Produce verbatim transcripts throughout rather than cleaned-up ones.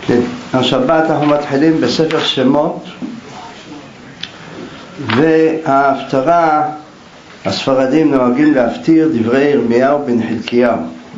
כן, השבת אנחנו מתחילים בספר שמות, וההפטרה, הספרדים נוהגים להפטיר דברי ירמיהו בן חלקיהו.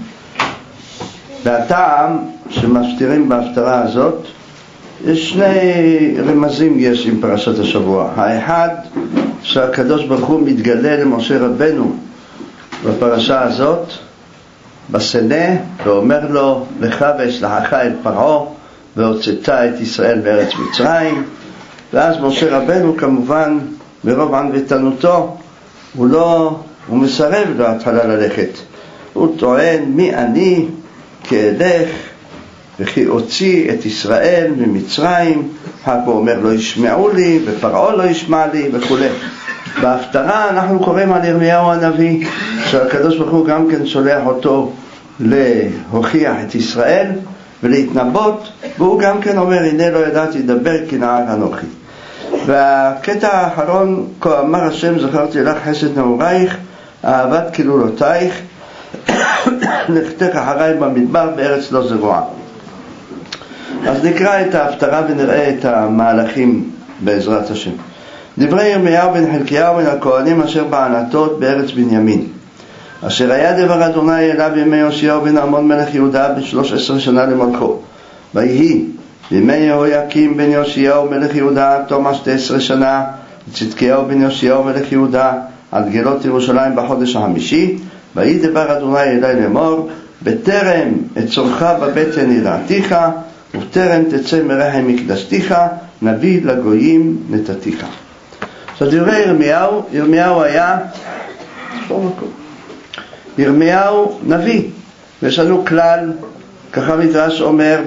והטעם שמפטירים בהפטרה הזאת, יש שני רמזים יש עם פרשת השבוע. האחד, שהקדוש ברוך הוא מתגלה למשה רבנו בפרשה הזאת בסנה, ואומר לו, לך ואשלחך אל פרעה והוצאת את ישראל מארץ מצרים. ואז משה רבנו כמובן ברוב ענוותנותו הוא לא, הוא מסרב להתחלה ללכת. הוא טוען, מי אני כאלך וכי הוציא את ישראל ממצרים. הוא אומר, לא ישמעו לי, ופרעה לא ישמע לי וכו'. בהפטרה אנחנו קוראים על ירמיהו הנביא, שהקדוש ברוך הוא גם כן שולח אותו להוכיח את ישראל ולהתנבאות, והוא גם כן אומר, הנה לא ידעתי לדבר כי נער אנוכי. והקטע האחרון, כה אמר השם, זכרתי לך חסד נעורייך, אהבת כלולותייך, לכתך אחריי במדבר בארץ לא זרועה. אז נקרא את ההפטרה ונראה את המהלכים בעזרת השם. דברי ירמיהו בן חלקיהו מן הכהנים אשר בענתות בארץ בנימין, אשר היה דבר אדוני אליו בימי יאשיהו בן אמון מלך יהודה בשלוש עשרה שנה למלכו. ויהי בימי יהויקים בן יאשיהו מלך יהודה תום שתי עשרה שנה וצדקיהו בן יאשיהו מלך יהודה עד גלות ירושלים בחודש החמישי. ויהי דבר אדוני אלי לאמור, בטרם אצורך בבטן יראתיך ובטרם תצא מרחם מקדשתיך נביא לגויים נתתיך. עכשיו דברי ירמיהו, ירמיהו היה ירמיהו נביא, ויש לנו כלל, ככה מדרש אומר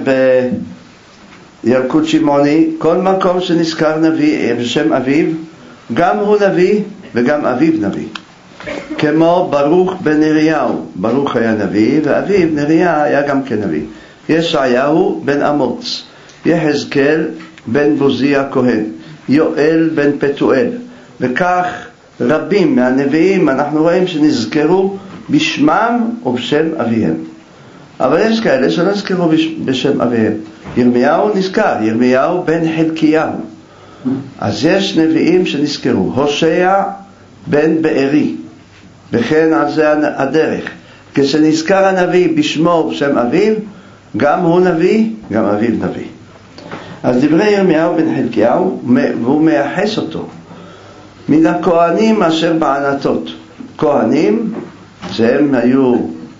בילקוט שמעוני, כל מקום שנזכר נביא בשם אביו, גם הוא נביא וגם אביו נביא. כמו ברוך בן נריהו, ברוך היה נביא ואביו נריה היה גם כן נביא. ישעיהו בן אמוץ, יחזקאל בן בוזי הכהן, יואל בן פתואל, וכך רבים מהנביאים אנחנו רואים שנזכרו בשמם ובשם אביהם. אבל יש כאלה שלא נזכרו בשם אביהם. ירמיהו נזכר, ירמיהו בן חלקיהו. אז יש נביאים שנזכרו, הושע בן בארי, וכן על זה הדרך. כשנזכר הנביא בשמו ובשם אביו, גם הוא נביא, גם אביו נביא. אז דברי ירמיהו בן חלקיהו, והוא מייחס אותו מן הכהנים אשר בענתות. כהנים שהם היו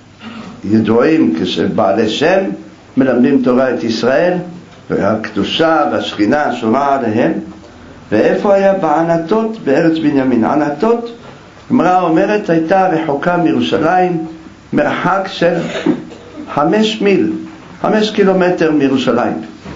ידועים כשבעלי שם, מלמדים תורה את ישראל, והקדושה והשכינה שורה עליהם. ואיפה היה בענתות? בארץ בנימין. ענתות, גמרא אומרת, הייתה רחוקה מירושלים מרחק של חמש מיל, חמש קילומטר מירושלים.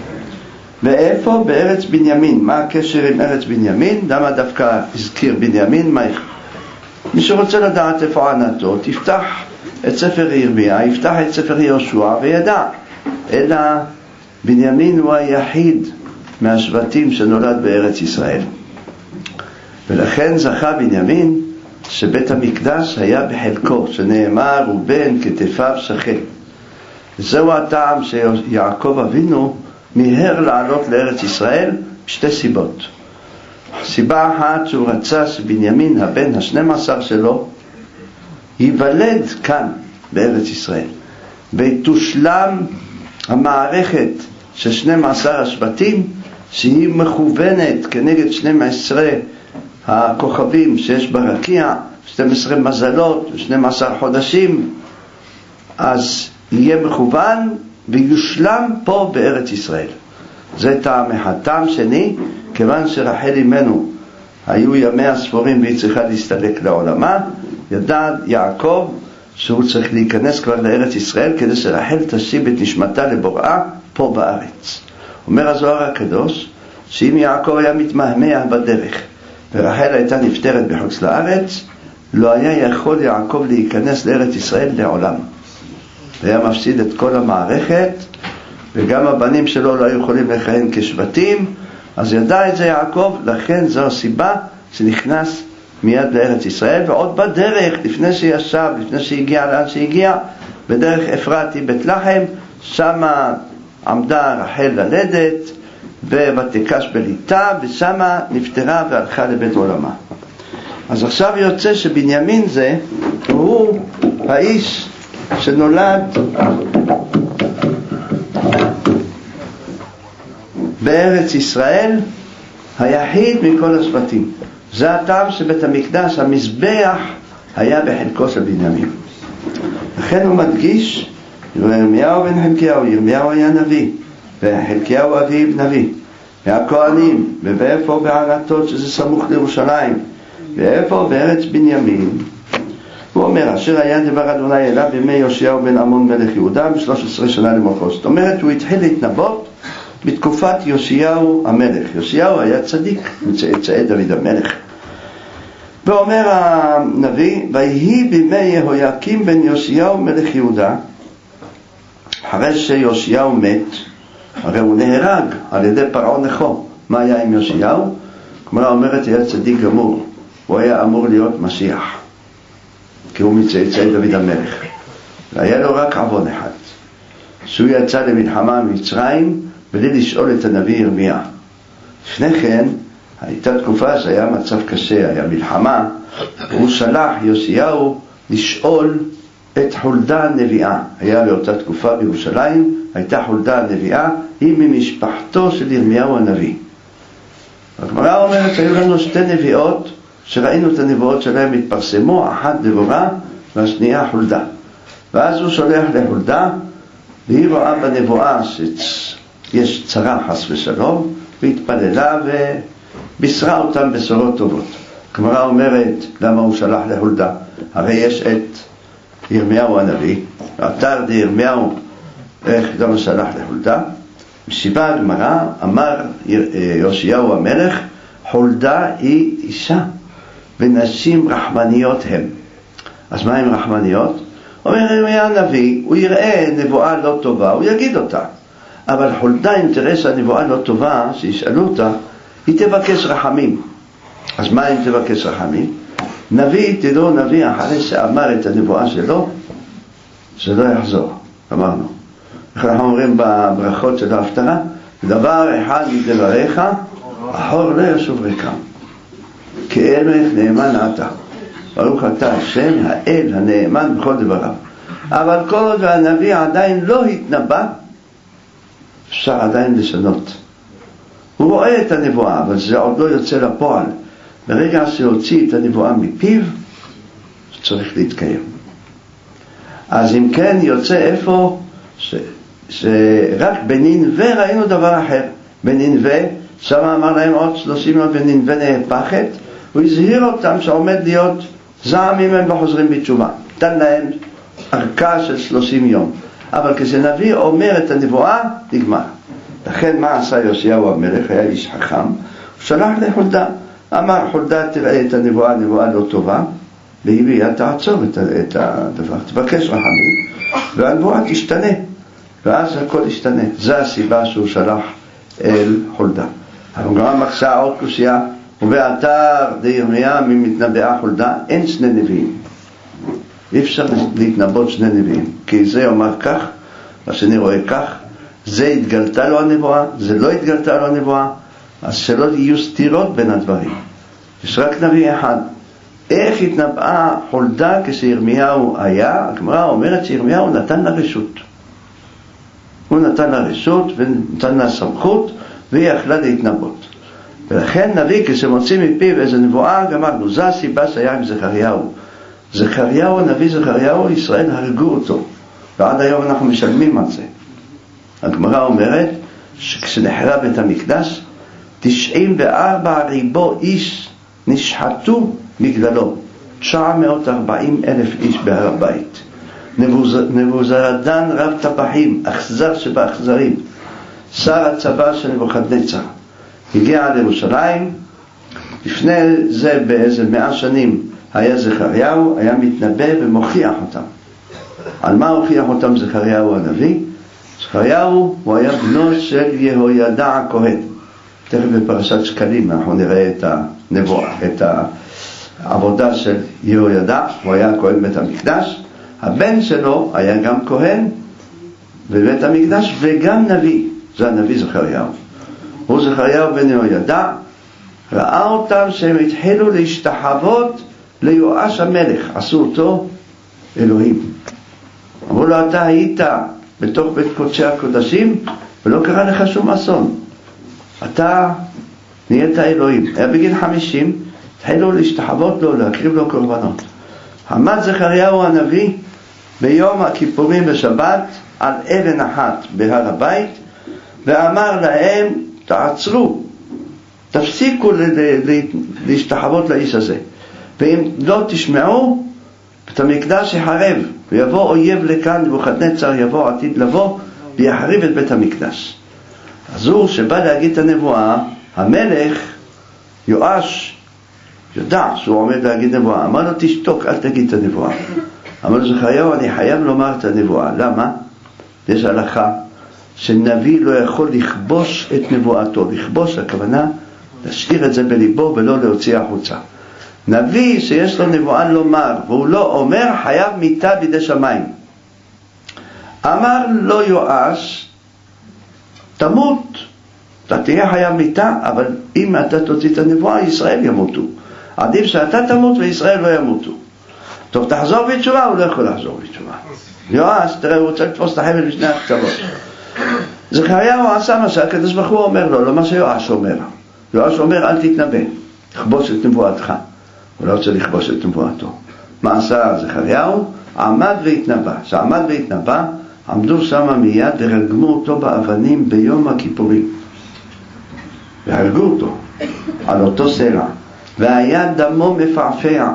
ואיפה? בארץ בנימין. מה הקשר עם ארץ בנימין? למה דווקא הזכיר בנימין? מה? מי שרוצה לדעת איפה ענתות, יפתח את ספר ירמיה, יפתח את ספר יהושע וידע. אלא בנימין הוא היחיד מהשבטים שנולד בארץ ישראל. ולכן זכה בנימין שבית המקדש היה בחלקו, שנאמר ובן כתפיו שכן. זהו הטעם שיעקב אבינו מיהר לעלות לארץ ישראל בשתי סיבות. סיבה אחת שהוא רצה שבנימין הבן השנים עשר שלו ייוולד כאן בארץ ישראל, ותושלם המערכת של שנים עשר השבטים שהיא מכוונת כנגד שנים עשרה הכוכבים שיש ברקיע, שנים עשר מזלות ושנים עשר חודשים, אז יהיה מכוון ויושלם פה בארץ ישראל. זה טעם אחד. טעם שני, כיוון שרחל אמנו היו ימיה ספורים והיא צריכה להסתלק לעולמה, ידע יעקב שהוא צריך להיכנס כבר לארץ ישראל כדי שרחל תשיב את נשמתה לבוראה פה בארץ. אומר הזוהר הקדוש שאם יעקב היה מתמהמה בדרך ורחל הייתה נפטרת בחוץ לארץ, לא היה יכול יעקב להיכנס לארץ ישראל לעולם, והיה מפסיד את כל המערכת, וגם הבנים שלו לא היו יכולים לכהן כשבטים. אז ידע את זה יעקב, לכן זו הסיבה שנכנס מיד לארץ ישראל. ועוד בדרך, לפני שישב, לפני שהגיע לאן שהגיע, בדרך אפרתי בית לחם, שם עמדה רחל ללדת, ותקש בליטה, ושמה נפטרה והלכה לבית עולמה. אז עכשיו יוצא שבנימין זה, הוא האיש שנולד בארץ ישראל, היחיד מכל השבטים. זה הטעם שבית המקדש, המזבח, היה בחלקו של בנימין. לכן הוא מדגיש, ירמיהו בן חלקיהו, ירמיהו היה נביא, וחלקיהו אביו נביא, והכהנים, ואיפה בעלתות שזה סמוך לירושלים, ואיפה בארץ בנימין. הוא אומר, אשר היה דבר אדוני אליו בימי יאשיהו בן אמון מלך יהודה ב-שלוש עשרה שנה למלכו. זאת אומרת, הוא התחיל להתנבא בתקופת יאשיהו המלך. יאשיהו היה צדיק, מצאצאי דוד המלך. ואומר הנביא, ויהי בימי יהויקים בן יאשיהו מלך יהודה, אחרי שיאשיהו מת, הרי הוא נהרג על ידי פרעה נכו. מה היה עם יאשיהו? כמו אומרת, היה צדיק גמור, הוא היה אמור להיות משיח, כי הוא מצאצאי דוד המלך. והיה לו רק עוון אחד, שהוא יצא למלחמה ממצרים בלי לשאול את הנביא ירמיה. לפני כן הייתה תקופה שהיה מצב קשה, היה מלחמה, הוא שלח יאשיהו לשאול את חולדה הנביאה. היה לאותה תקופה בירושלים, הייתה חולדה הנביאה, היא ממשפחתו של ירמיהו הנביא. הגמרא אומרת שהיו לנו שתי נביאות שראינו את הנבואות שלהם התפרסמו, אחת דבורה והשנייה חולדה. ואז הוא שולח לחולדה, והיא רואה בנבואה שיש צרה חס ושלום, והתפללה ובישרה אותם בשורות טובות. הגמרא אומרת, למה הוא שלח לחולדה? הרי יש את ירמיהו הנביא, אתר די ירמיהו, איך גם שלח לחולדה? מסיבה הגמרא, אמר יאשיהו המלך, חולדה היא אישה, ונשים רחמניות הם. אז מה הם רחמניות? אומר ירמיה הנביא, הוא יראה נבואה לא טובה, הוא יגיד אותה. אבל חולדה, אם תראה שהנבואה לא טובה, שישאלו אותה, היא תבקש רחמים. אז מה אם תבקש רחמים? נביא, תדעו נביא, אחרי שאמר את הנבואה שלו, שלא יחזור. אמרנו. אנחנו אומרים בברכות של ההפטרה, דבר אחד מדבריך, אחור לא ישוב ריקם. כאלך נאמן אתה. ברוך אתה השם, האל הנאמן בכל דבריו. אבל כל עוד והנביא עדיין לא התנבא, אפשר עדיין לשנות. הוא רואה את הנבואה, אבל זה עוד לא יוצא לפועל. ברגע שהוציא את הנבואה מפיו, זה צריך להתקיים. אז אם כן יוצא איפה, ש... שרק בנינווה ראינו דבר אחר. בנינווה, שם אמר להם עוד שלושים יום בנינווה נהפכת, הוא הזהיר אותם שעומד להיות זעם אם הם לא חוזרים בתשובה. נתן להם ארכה של שלושים יום. אבל כשנביא אומר את הנבואה, נגמר. לכן מה עשה יאשיהו המלך? היה איש חכם, הוא שלח לחולדה. אמר, חולדה תראה את הנבואה, נבואה לא טובה, והיא מיד תעצור את, את הדבר, תבקש רחמים, והנבואה תשתנה. ואז הכל ישתנה. זו הסיבה שהוא שלח אל חולדה. הגמרא מקשה עוד קושיה, ובאתר דירמיה ממתנבאה חולדה, אין שני נביאים. אי אפשר להתנבות שני נביאים, כי זה אומר כך, השני רואה כך, זה התגלתה לו הנבואה, זה לא התגלתה לו הנבואה, אז שלא יהיו סתירות בין הדברים. יש רק נביא אחד. איך התנבאה חולדה כשירמיהו היה? הגמרא אומרת שירמיהו נתן לה רשות. הוא נתן לה רשות ונתן לה סמכות, והיא יכלה להתנבות. ולכן נביא כשמוציא מפיו איזו נבואה, גמרנו, זו הסיבה שהיה עם זכריהו. זכריהו, הנביא זכריהו, ישראל הרגו אותו, ועד היום אנחנו משלמים על זה. הגמרא אומרת שכשנחרב בית המקדש, תשעים וארבע ריבו איש נשחטו בגללו, תשע מאות וארבעים אלף איש בהר הבית. נבוזרדן רב טבחים, אכזר שבאכזרים, שר הצבא של נבוכדנצר, הגיע לירושלים. לפני זה באיזה מאה שנים היה זכריהו, היה מתנבא ומוכיח אותם. על מה הוכיח אותם זכריהו הנביא? זכריהו הוא היה בנו של יהוידע הכהן. תכף בפרשת שקלים אנחנו נראה את הנבואה, את העבודה של יהוידע. הוא היה כהן בית המקדש. הבן שלו היה גם כהן בבית המקדש, וגם נביא, זה הנביא זכריהו. הוא זכריהו בן יהוידע, ראה אותם שהם התחילו להשתחוות ליואש המלך, עשו אותו אלוהים. אמרו לו, אתה היית בתוך בית קודשי הקודשים ולא קרה לך שום אסון, אתה נהיית אלוהים. היה בגיל חמישים, התחילו להשתחוות לו, להקריב לו קורבנות. עמד זכריהו הנביא ביום הכיפורים בשבת על אבן אחת בהר הבית ואמר להם, תעצרו, תפסיקו להשתחוות לאיש הזה, ואם לא תשמעו, בית המקדש יחרב, ויבוא אויב לכאן, נבוכדנצר יבוא עתיד לבוא ויחריב את בית המקדש. אז הוא שבא להגיד את הנבואה, המלך יואש ידע שהוא עומד להגיד נבואה, אמר לו, תשתוק, אל תגיד את הנבואה. אמר לו, זכריהו, אני חייב לומר את הנבואה. למה? יש הלכה שנביא לא יכול לכבוש את נבואתו. לכבוש, הכוונה להשאיר את זה בליבו ולא להוציא החוצה. נביא שיש לו נבואה לומר והוא לא אומר, חייב מיתה בידי שמיים. אמר לו יואש, תמות, אתה תהיה חייב מיתה, אבל אם אתה תוציא את הנבואה, ישראל ימותו. עדיף שאתה תמות וישראל לא ימותו. טוב, תחזור בתשובה, הוא לא יכול לחזור בתשובה. יואש, תראה, הוא רוצה לתפוס את החבל בשני הקצוות. זכריהו עשה מה שהקדוש ברוך הוא אומר לו, לא מה שיואש אומר. יואש אומר, אל תתנבא, תכבוש את נבואתך. הוא לא רוצה לכבוש את נבואתו. מה עשה זכריהו? עמד והתנבא. שעמד והתנבא, עמדו שם מיד ורגמו אותו באבנים ביום הכיפורים. והרגו אותו על אותו סלע. והיה דמו מפעפע.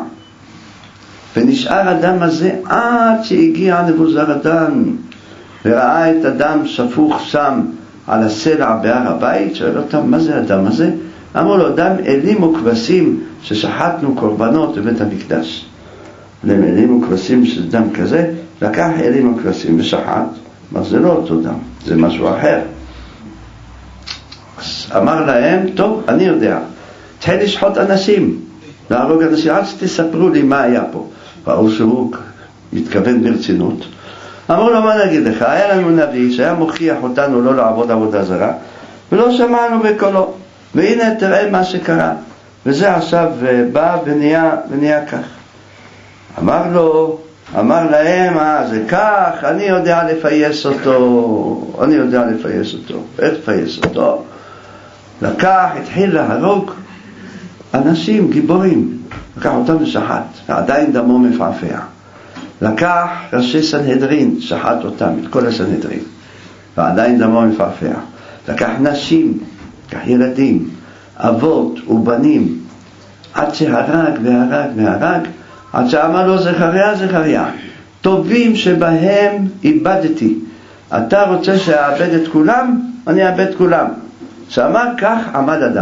ונשאר הדם הזה עד שהגיע נבוזראדן וראה את הדם שפוך שם על הסלע בהר הבית. שואל אותם, מה זה הדם הזה? אמרו לו, דם אלים וכבשים ששחטנו קורבנות בבית המקדש. להם אלים וכבשים שזה דם כזה, לקח אלים וכבשים ושחט. מה זה לא אותו דם, זה משהו אחר. אז אמר להם, טוב, אני יודע, תתחיל לשחוט אנשים, להרוג אנשים, עד שתספרו לי מה היה פה. ראו שהוא מתכוון ברצינות. אמרו לו, מה נגיד לך? היה לנו נביא שהיה מוכיח אותנו לא לעבוד עבודה זרה, ולא שמענו בקולו. והנה תראה מה שקרה. וזה עכשיו בא ונהיה, ונהיה כך. אמר לו, אמר להם, אה, זה כך, אני יודע לפייס אותו. אני יודע לפייס אותו. איך לפייס אותו? לקח, התחיל להרוג אנשים, גיבורים. לקח אותם ושחט, ועדיין דמו מפעפע. לקח ראשי סנהדרין, שחט אותם, את כל הסנהדרין, ועדיין דמו מפעפע. לקח נשים, לקח ילדים, אבות ובנים, עד שהרג והרג והרג, עד שאמר לו, זכריה, זכריה, טובים שבהם איבדתי. אתה רוצה שאעבד את כולם? אני אעבד כולם. שאמר כך, עמד אדם.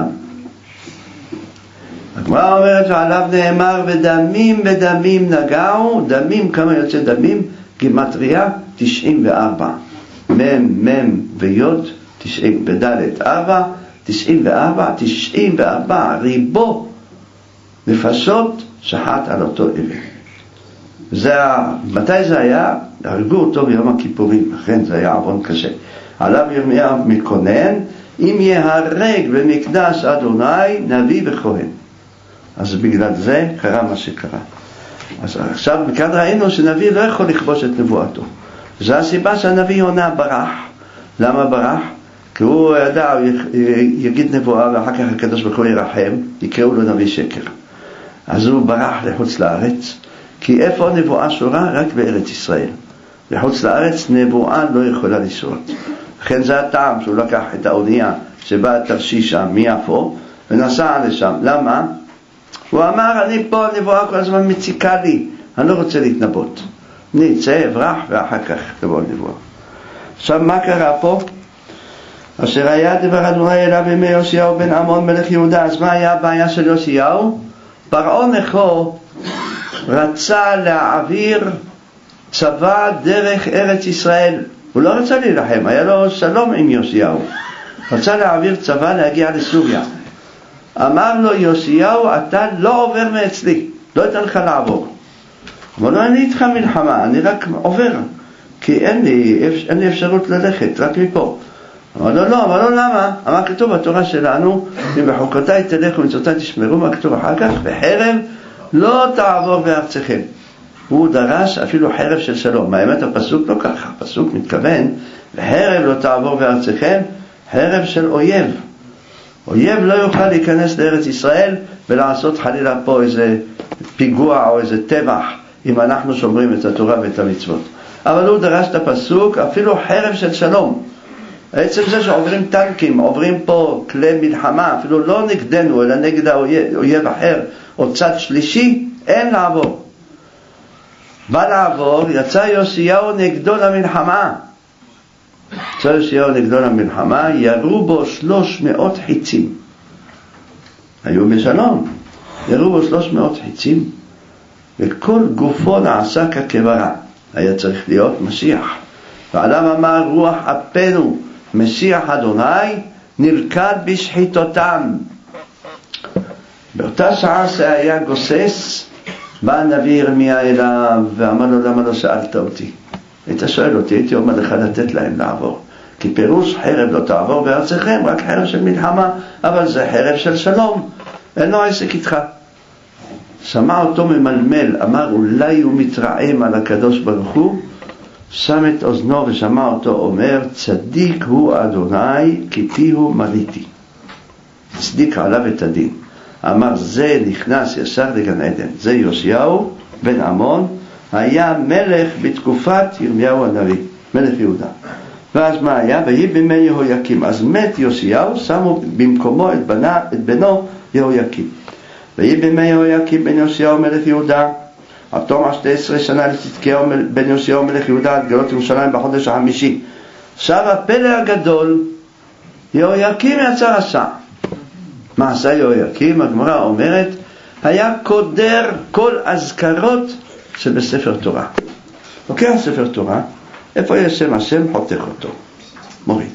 הגמרא אומרת שעליו נאמר, ודמים ודמים נגעו. דמים, כמה יוצא דמים? גימטריה תשעים וארבע. מם, מם ויוד תשעים, בדלת ארבע, תשעים וארבע, תשעים וארבע ריבו נפשות שחט על אותו אבן. זה, מתי זה היה? הרגו אותו ביום הכיפורים, לכן זה היה עוון קשה. עליו ירמיה מקונן, אם יהרג במקדש אדוני נביא וכהן. אז בגלל זה קרה מה שקרה. אז עכשיו מכאן ראינו שנביא לא יכול לכבוש את נבואתו. זו הסיבה שהנביא יונה ברח. למה ברח? כי הוא ידע, הוא יגיד נבואה ואחר כך הקדוש ברוך הוא ירחם, יקראו לו נביא שקר. אז הוא ברח לחוץ לארץ, כי איפה נבואה שורה? רק בארץ ישראל. לחוץ לארץ נבואה לא יכולה לשרות. לכן זה הטעם שהוא לקח את האונייה שבאה תרשישה מיפו ונסע לשם. למה? הוא אמר, אני פה, הנבואה כל הזמן מציקה לי, אני לא רוצה להתנבות. אני אצא, אברח, ואחר כך תבוא נבואה. עכשיו, מה קרה פה? אשר היה דבר אדוני אליו בימי יאשיהו בן עמון מלך יהודה. אז מה היה הבעיה של יאשיהו? פרעה נכו רצה להעביר צבא דרך ארץ ישראל. הוא לא רצה להילחם, היה לו שלום עם יאשיהו. רצה להעביר צבא להגיע לסוריה. אמר לו יאשיהו, אתה לא עובר מאצלי, לא אתן לך לעבור. אמר לו, אני איתך מלחמה, אני רק עובר, כי אין לי, אין לי אפשרות ללכת, רק מפה. אמר לו, לא, אבל לא למה? אמר כתוב בתורה שלנו, אם בחוקותיי תלכו ומצוותיי תשמרו, מה כתוב אחר כך? וחרב לא תעבור בארצכם. הוא דרש אפילו חרב של שלום. האמת הפסוק לא ככה, הפסוק מתכוון, וחרב לא תעבור בארצכם, חרב של אויב. אויב לא יוכל להיכנס לארץ ישראל ולעשות חלילה פה איזה פיגוע או איזה טבח, אם אנחנו שומרים את התורה ואת המצוות. אבל הוא דרש את הפסוק, אפילו חרב של שלום. עצם זה שעוברים טנקים, עוברים פה כלי מלחמה, אפילו לא נגדנו, אלא נגד האויב אחר, או צד שלישי, אין לעבור. בא לעבור, יצא יושיהו נגדו למלחמה. יצא יושיהו נגדו למלחמה, ירו בו שלוש מאות חיצים. היו בשלום. ירו בו שלוש מאות חיצים, וכל גופו נעשה כקברה. היה צריך להיות משיח. ועליו אמר רוח אפנו, משיח אדוני, נלכד בשחיתותם. באותה שעה שהיה גוסס, בא הנביא ירמיה אליו ואמר לו, למה לא שאלת אותי? היית שואל אותי, הייתי אומר לך לתת להם לעבור. כי פירוש חרב לא תעבור בארצכם, רק חרב של מלחמה, אבל זה חרב של שלום. אין לו עסק איתך. שמע אותו ממלמל, אמר אולי הוא מתרעם על הקדוש ברוך הוא, שם את אוזנו ושמע אותו אומר, צדיק הוא אדוני כי פיהו מריתי. צדיק עליו את הדין. אמר זה נכנס ישר לגן עדן. זה יושיהו בן עמון, היה מלך בתקופת ירמיהו הנביא, מלך יהודה. ואז מה היה? ויהי בימי יהויקים. אז מת יושיהו, שמו במקומו את, בנה, את בנו יהויקים. ויהי בימי יהויקים בן יושיהו מלך יהודה, עד תום שתים עשרה שנה לצדקיהו בן יושיהו מלך יהודה, עד גלות ירושלים בחודש החמישי. עכשיו הפלא הגדול, יהויקים יצא רשע. מה עשה יהויקים? הגמרא אומרת, היה קודר כל אזכרות שבספר תורה. לוקח ספר תורה, איפה יש שם השם, חותך אותו, מוריד.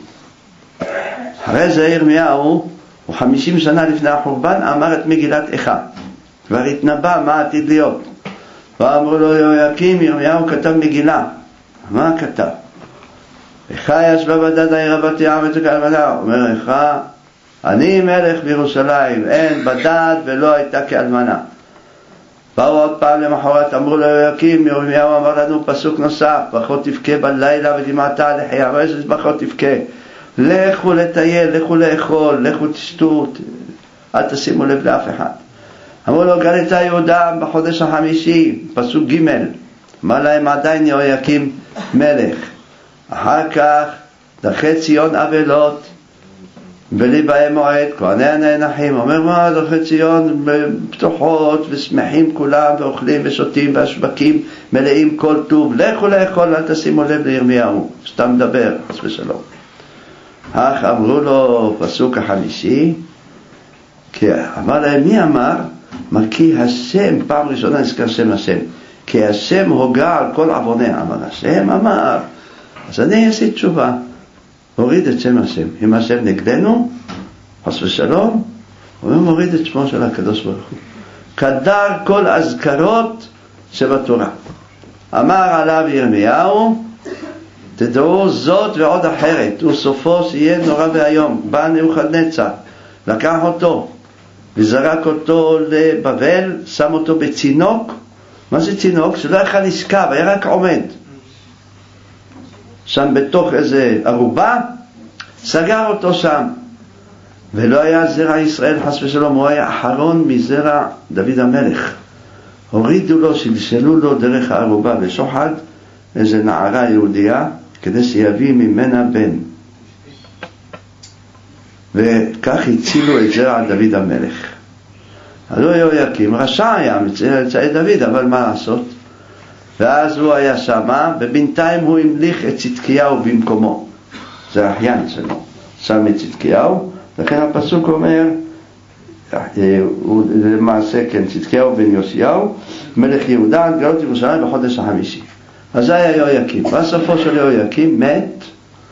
אחרי זה ירמיהו, הוא חמישים שנה לפני החורבן, אמר את מגילת איכה. כבר התנבא מה עתיד להיות. ואמרו לו יהויקים, ירמיהו כתב מגילה. מה כתב? איכה ישבה בדד העיר בת ים ותקלמנה. אומר איכה, אני מלך בירושלים, אין בדד ולא הייתה כאלמנה. באו עוד פעם למחרת, אמרו לו יהויקים, ירמיהו אמר לנו פסוק נוסף, ברכות תבכה בלילה ודמעתה לחייה, אבל יש ברכות תבכה. לכו לטייל, לכו לאכול, לכו תשתו, אל תשימו לב לאף אחד. אמרו לו גלתה יהודה בחודש החמישי, פסוק ג', אמר להם עדיין יהויקים מלך. אחר כך דרכי ציון אבלות בלי בהם מועד, כהני הנאנחים. אומר מה דרכי ציון פתוחות ושמחים כולם ואוכלים ושותים והשווקים מלאים כל טוב, לכו לאכול, אל תשימו לב לירמיהו, סתם מדבר, חס ושלום. אך אמרו לו פסוק החמישי, כי אמר להם מי אמר? מה כי השם, פעם ראשונה נזכר שם השם, כי השם הוגע על כל עווניה. אמר השם אמר, אז אני אעשה תשובה, הוריד את שם השם. אם השם נגדנו, חס ושלום, הוא מוריד את שמו של הקדוש ברוך הוא. קדר כל אזכרות שבתורה. אמר עליו ירמיהו, תדעו זאת ועוד אחרת, וסופו שיהיה נורא והיום. בא נבוכדנצר, לקח אותו וזרק אותו לבבל, שם אותו בצינוק. מה זה צינוק? שלא יכול לשכב, היה רק עומד שם בתוך איזה ערובה, סגר אותו שם. ולא היה זרע ישראל חס ושלום, הוא היה אחרון מזרע דוד המלך. הורידו לו, שלשלו לו דרך הערובה בשוחד איזה נערה יהודייה, כדי שיביא ממנה בן. וכך הצילו את זרע דוד המלך. הלא יהויקים רשע היה מצאי דוד, אבל מה לעשות? ואז הוא היה שמה, ובינתיים הוא המליך את צדקיהו במקומו. זה האחיין שלו, שם את צדקיהו. לכן הפסוק אומר, הוא למעשה כן, צדקיהו בן יושיהו מלך יהודה עד גלות ירושלים בחודש החמישי. אז זה היה יהויקים. בסופו של יהויקים מת,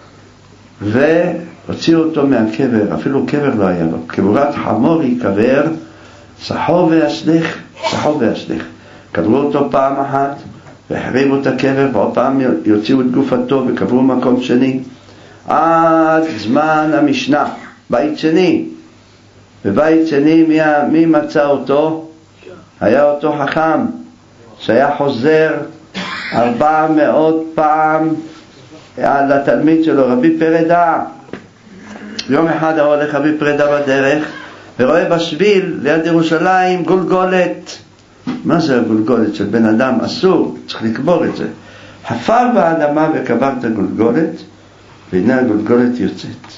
והוציאו אותו מהקבר. אפילו קבר לא היה לו, קבורת חמור יקבר, סחו ואשליך, סחו ואשליך. קברו אותו פעם אחת, והחריבו את הקבר, ועוד פעם יוציאו את גופתו וקברו מקום שני, עד זמן המשנה, בית שני. בבית שני מי, מי מצא אותו? היה אותו חכם שהיה חוזר ארבע מאות פעם על התלמיד שלו, רבי פרדה. יום אחד הוא הולך רבי פרדה בדרך ורואה בשביל ליד ירושלים גולגולת. מה זה הגולגולת? של בן אדם אסור, צריך לקבור את זה. חפר באדמה וקבר את הגולגולת, והנה הגולגולת יוצאת.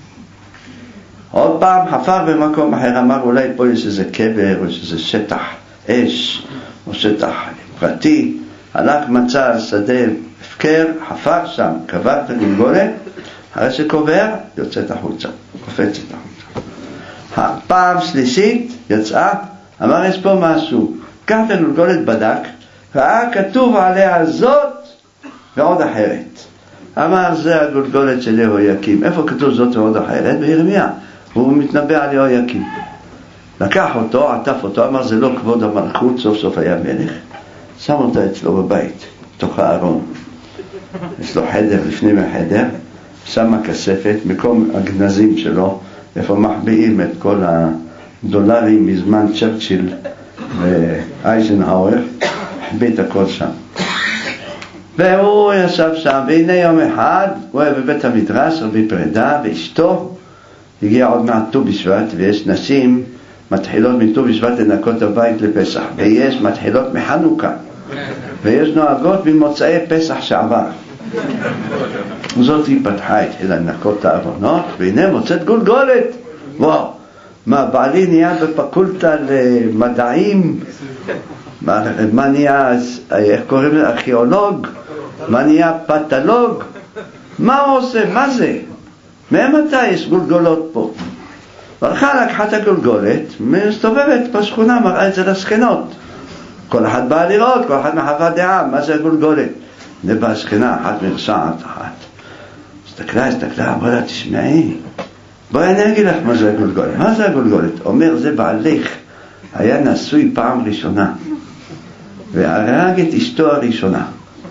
עוד פעם חפר במקום אחר, אמר אולי פה יש איזה קבר או יש איזה שטח אש או שטח פרטי. הלך מצא שדה הפקר, חפר שם, קבר את הגולגולת, אחרי שקובר יוצאת החוצה, קופצת החוצה. הפעם שלישית יצאה, אמר יש פה משהו, קח את הגולגולת, בדק, ראה כתוב עליה זאת ועוד אחרת. אמר זה הגולגולת של יהויקים. איפה כתוב זאת ועוד אחרת? בירמיה. הוא מתנבא על יהויקים. לקח אותו, עטף אותו, אמר זה לא כבוד המלכות, סוף סוף היה מלך. שם אותה אצלו בבית, תוך הארון. יש לו חדר לפני מהחדר, שמה כספת, מקום הגנזים שלו, איפה מחביאים את כל הדולרים מזמן צ'רצ'יל ואייזנהאואר, מחביא את הכל שם. והוא ישב שם, והנה יום אחד, הוא היה בבית המדרש, רבי פרדה, ואשתו, הגיע עוד מעט ט"ו בשבט, ויש נשים מתחילות מט"ו בשבט לנקות הבית לפסח, ויש מתחילות מחנוכה, ויש נוהגות ממוצאי פסח שעבר. וזאת היא פתחה, התחילה לנקות את הארונות, והנה מוצאת גולגולת. וואו, מה, בעלי נהיה בפקולטה למדעים, מה, מה נהיה, איך קוראים לזה, ארכיאולוג, מה נהיה פתולוג, מה הוא עושה, מה זה? מאמתי יש גולגולות פה? והלכה לקחה את הגולגולת, מסתובבת בשכונה, מראה את זה לשכנות. כל אחד בא לראות, כל אחד מחווה דעה, מה זה הגולגולת? נבא השכנה, אחת מרשעת, אחת. הסתכלה, הסתכלה, אמרה לה, תשמעי, בואי אני אגיד לך מה זה הגולגולת. מה זה הגולגולת? אומר, זה בעלך, היה נשוי פעם ראשונה, והרג את אשתו הראשונה.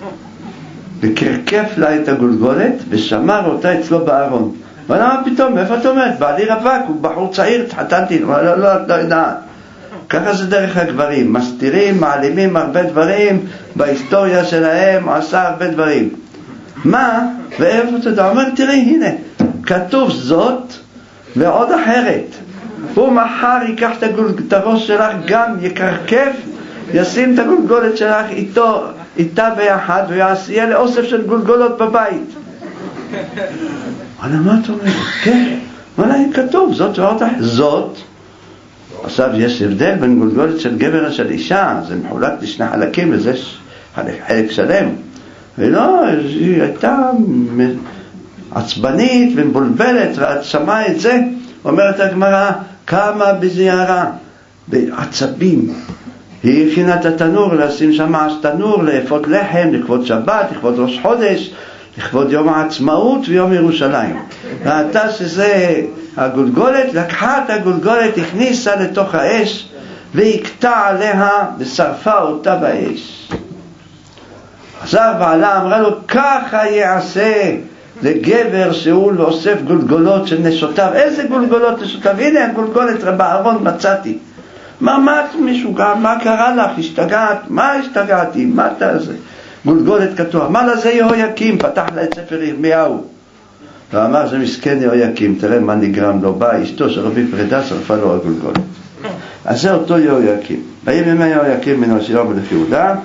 וקרקף לה את הגולגולת ושמר אותה אצלו בארון. ואני פתאום, איפה את אומרת? בעלי רווק, הוא בחור צעיר, התחתנתי. לא, לא, לא, לא יודעת. ככה זה דרך הגברים, מסתירים, מעלימים הרבה דברים, בהיסטוריה שלהם עשה הרבה דברים. מה? ואיפה אתה יודע? אומר, תראי, הנה, כתוב זאת ועוד אחרת. הוא מחר ייקח את הראש שלך, גם יקרקף, ישים את הגולגולת שלך איתו, איתה ביחד, ויעשייה לאוסף של גולגולות בבית. אבל מה אתה אומר? כן, מה כתוב? זאת ועוד אחרת. זאת, עכשיו יש הבדל בין גולגולת של גבר לשל אישה, זה מחולק לשני חלקים, וזה חלק שלם. ולא, היא הייתה עצבנית ומבולבלת, ואת שמעה את זה, אומרת הגמרא, כמה בזיערה, בעצבים. היא הכינה את התנור, לשים שם תנור, לאפות לחם, לכבוד שבת, לכבוד ראש חודש, לכבוד יום העצמאות ויום ירושלים. ראתה שזה הגולגולת, לקחה את הגולגולת, הכניסה לתוך האש, והקטע עליה ושרפה אותה באש. עכשיו בעלה אמרה לו, ככה יעשה לגבר שהוא לא אוסף גולגולות של נשותיו. איזה גולגולות נשותיו? הנה הגולגולת בארון מצאתי. מה, מה את משוגע? מה קרה לך? השתגעת? מה השתגעתי? מה אתה זה? גולגולת כתוב. מה לזה יהויקים? פתח לה את ספר ירמיהו. ואמר, זה מסכן יהויקים, תראה מה נגרם לו. בא אשתו של רבי פרדה, שרפה לו הגולגולת. אז זה אותו יהויקים. באים ימי יהויקים מן יהושיהו מלך יהודה.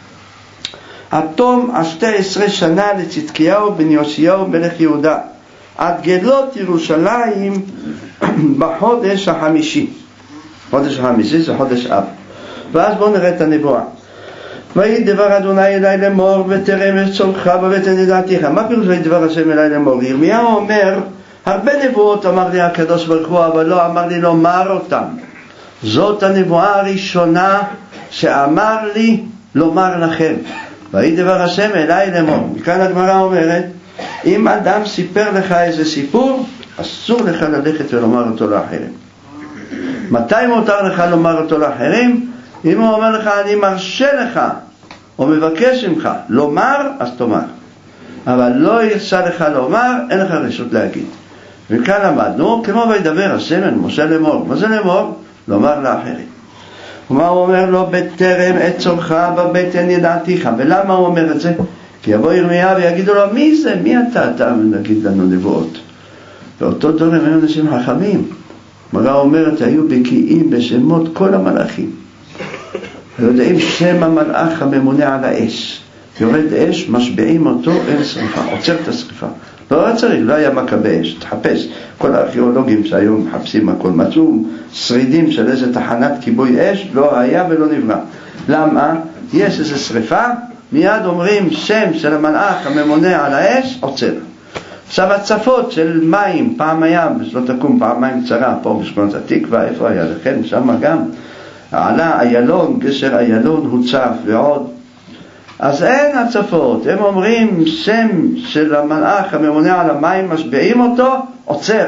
התום שתי עשרה שנה לצדקיהו בן יהושיהו מלך יהודה. עד גלות ירושלים בחודש החמישי. חודש החמישי זה חודש אב. ואז בואו נראה את הנבואה. ויהי דבר אדוני אלי לאמור, ותראה וצולך ותן את דעתך. מה פירוש ויהי דבר השם אלי לאמור? ירמיהו אומר, הרבה נבואות אמר לי הקדוש ברוך הוא, אבל לא אמר לי לומר אותם. זאת הנבואה הראשונה שאמר לי לומר לכם. ויהי דבר השם אלי לאמור. מכאן הגמרא אומרת, אם אדם סיפר לך איזה סיפור, אסור לך ללכת ולומר אותו לאחרים. מתי מותר לך לומר אותו לאחרים? אם הוא אומר לך, אני מרשה לך או מבקש ממך לומר, אז תאמר. אבל לא ירצה לך לומר, אין לך רשות להגיד. וכאן למדנו, כמו וידבר השמן משה לאמור. מה זה לאמור? לומר לאחרים. ומה הוא אומר לו? בטרם את צורך בבטן ידעתיך. ולמה הוא אומר את זה? כי יבוא ירמיה ויגידו לו, מי זה? מי אתה? אתה נגיד לנו נבואות. באותו דור הם היו אנשים חכמים. מראה אומרת, היו בקיאים בשמות כל המלאכים. ויודעים שם המלאך הממונה על האש. יורד אש, משביעים אותו, אין שריפה, עוצר את השריפה. לא היה צריך, לא היה מכבי אש, תחפש. כל הארכיאולוגים שהיום מחפשים הכל, מצאו שרידים של איזה תחנת כיבוי אש, לא היה ולא נברא. למה? יש איזה שריפה, מיד אומרים שם של המלאך הממונה על האש, עוצר. עכשיו הצפות של מים, פעם היה, לא תקום פעמיים צרה, פה בשכונת התקווה, איפה היה לכם? שם גם עלה איילון, גשר איילון הוצף ועוד. אז אין הצפות, הם אומרים שם של המלאך הממונה על המים, משביעים אותו, עוצר.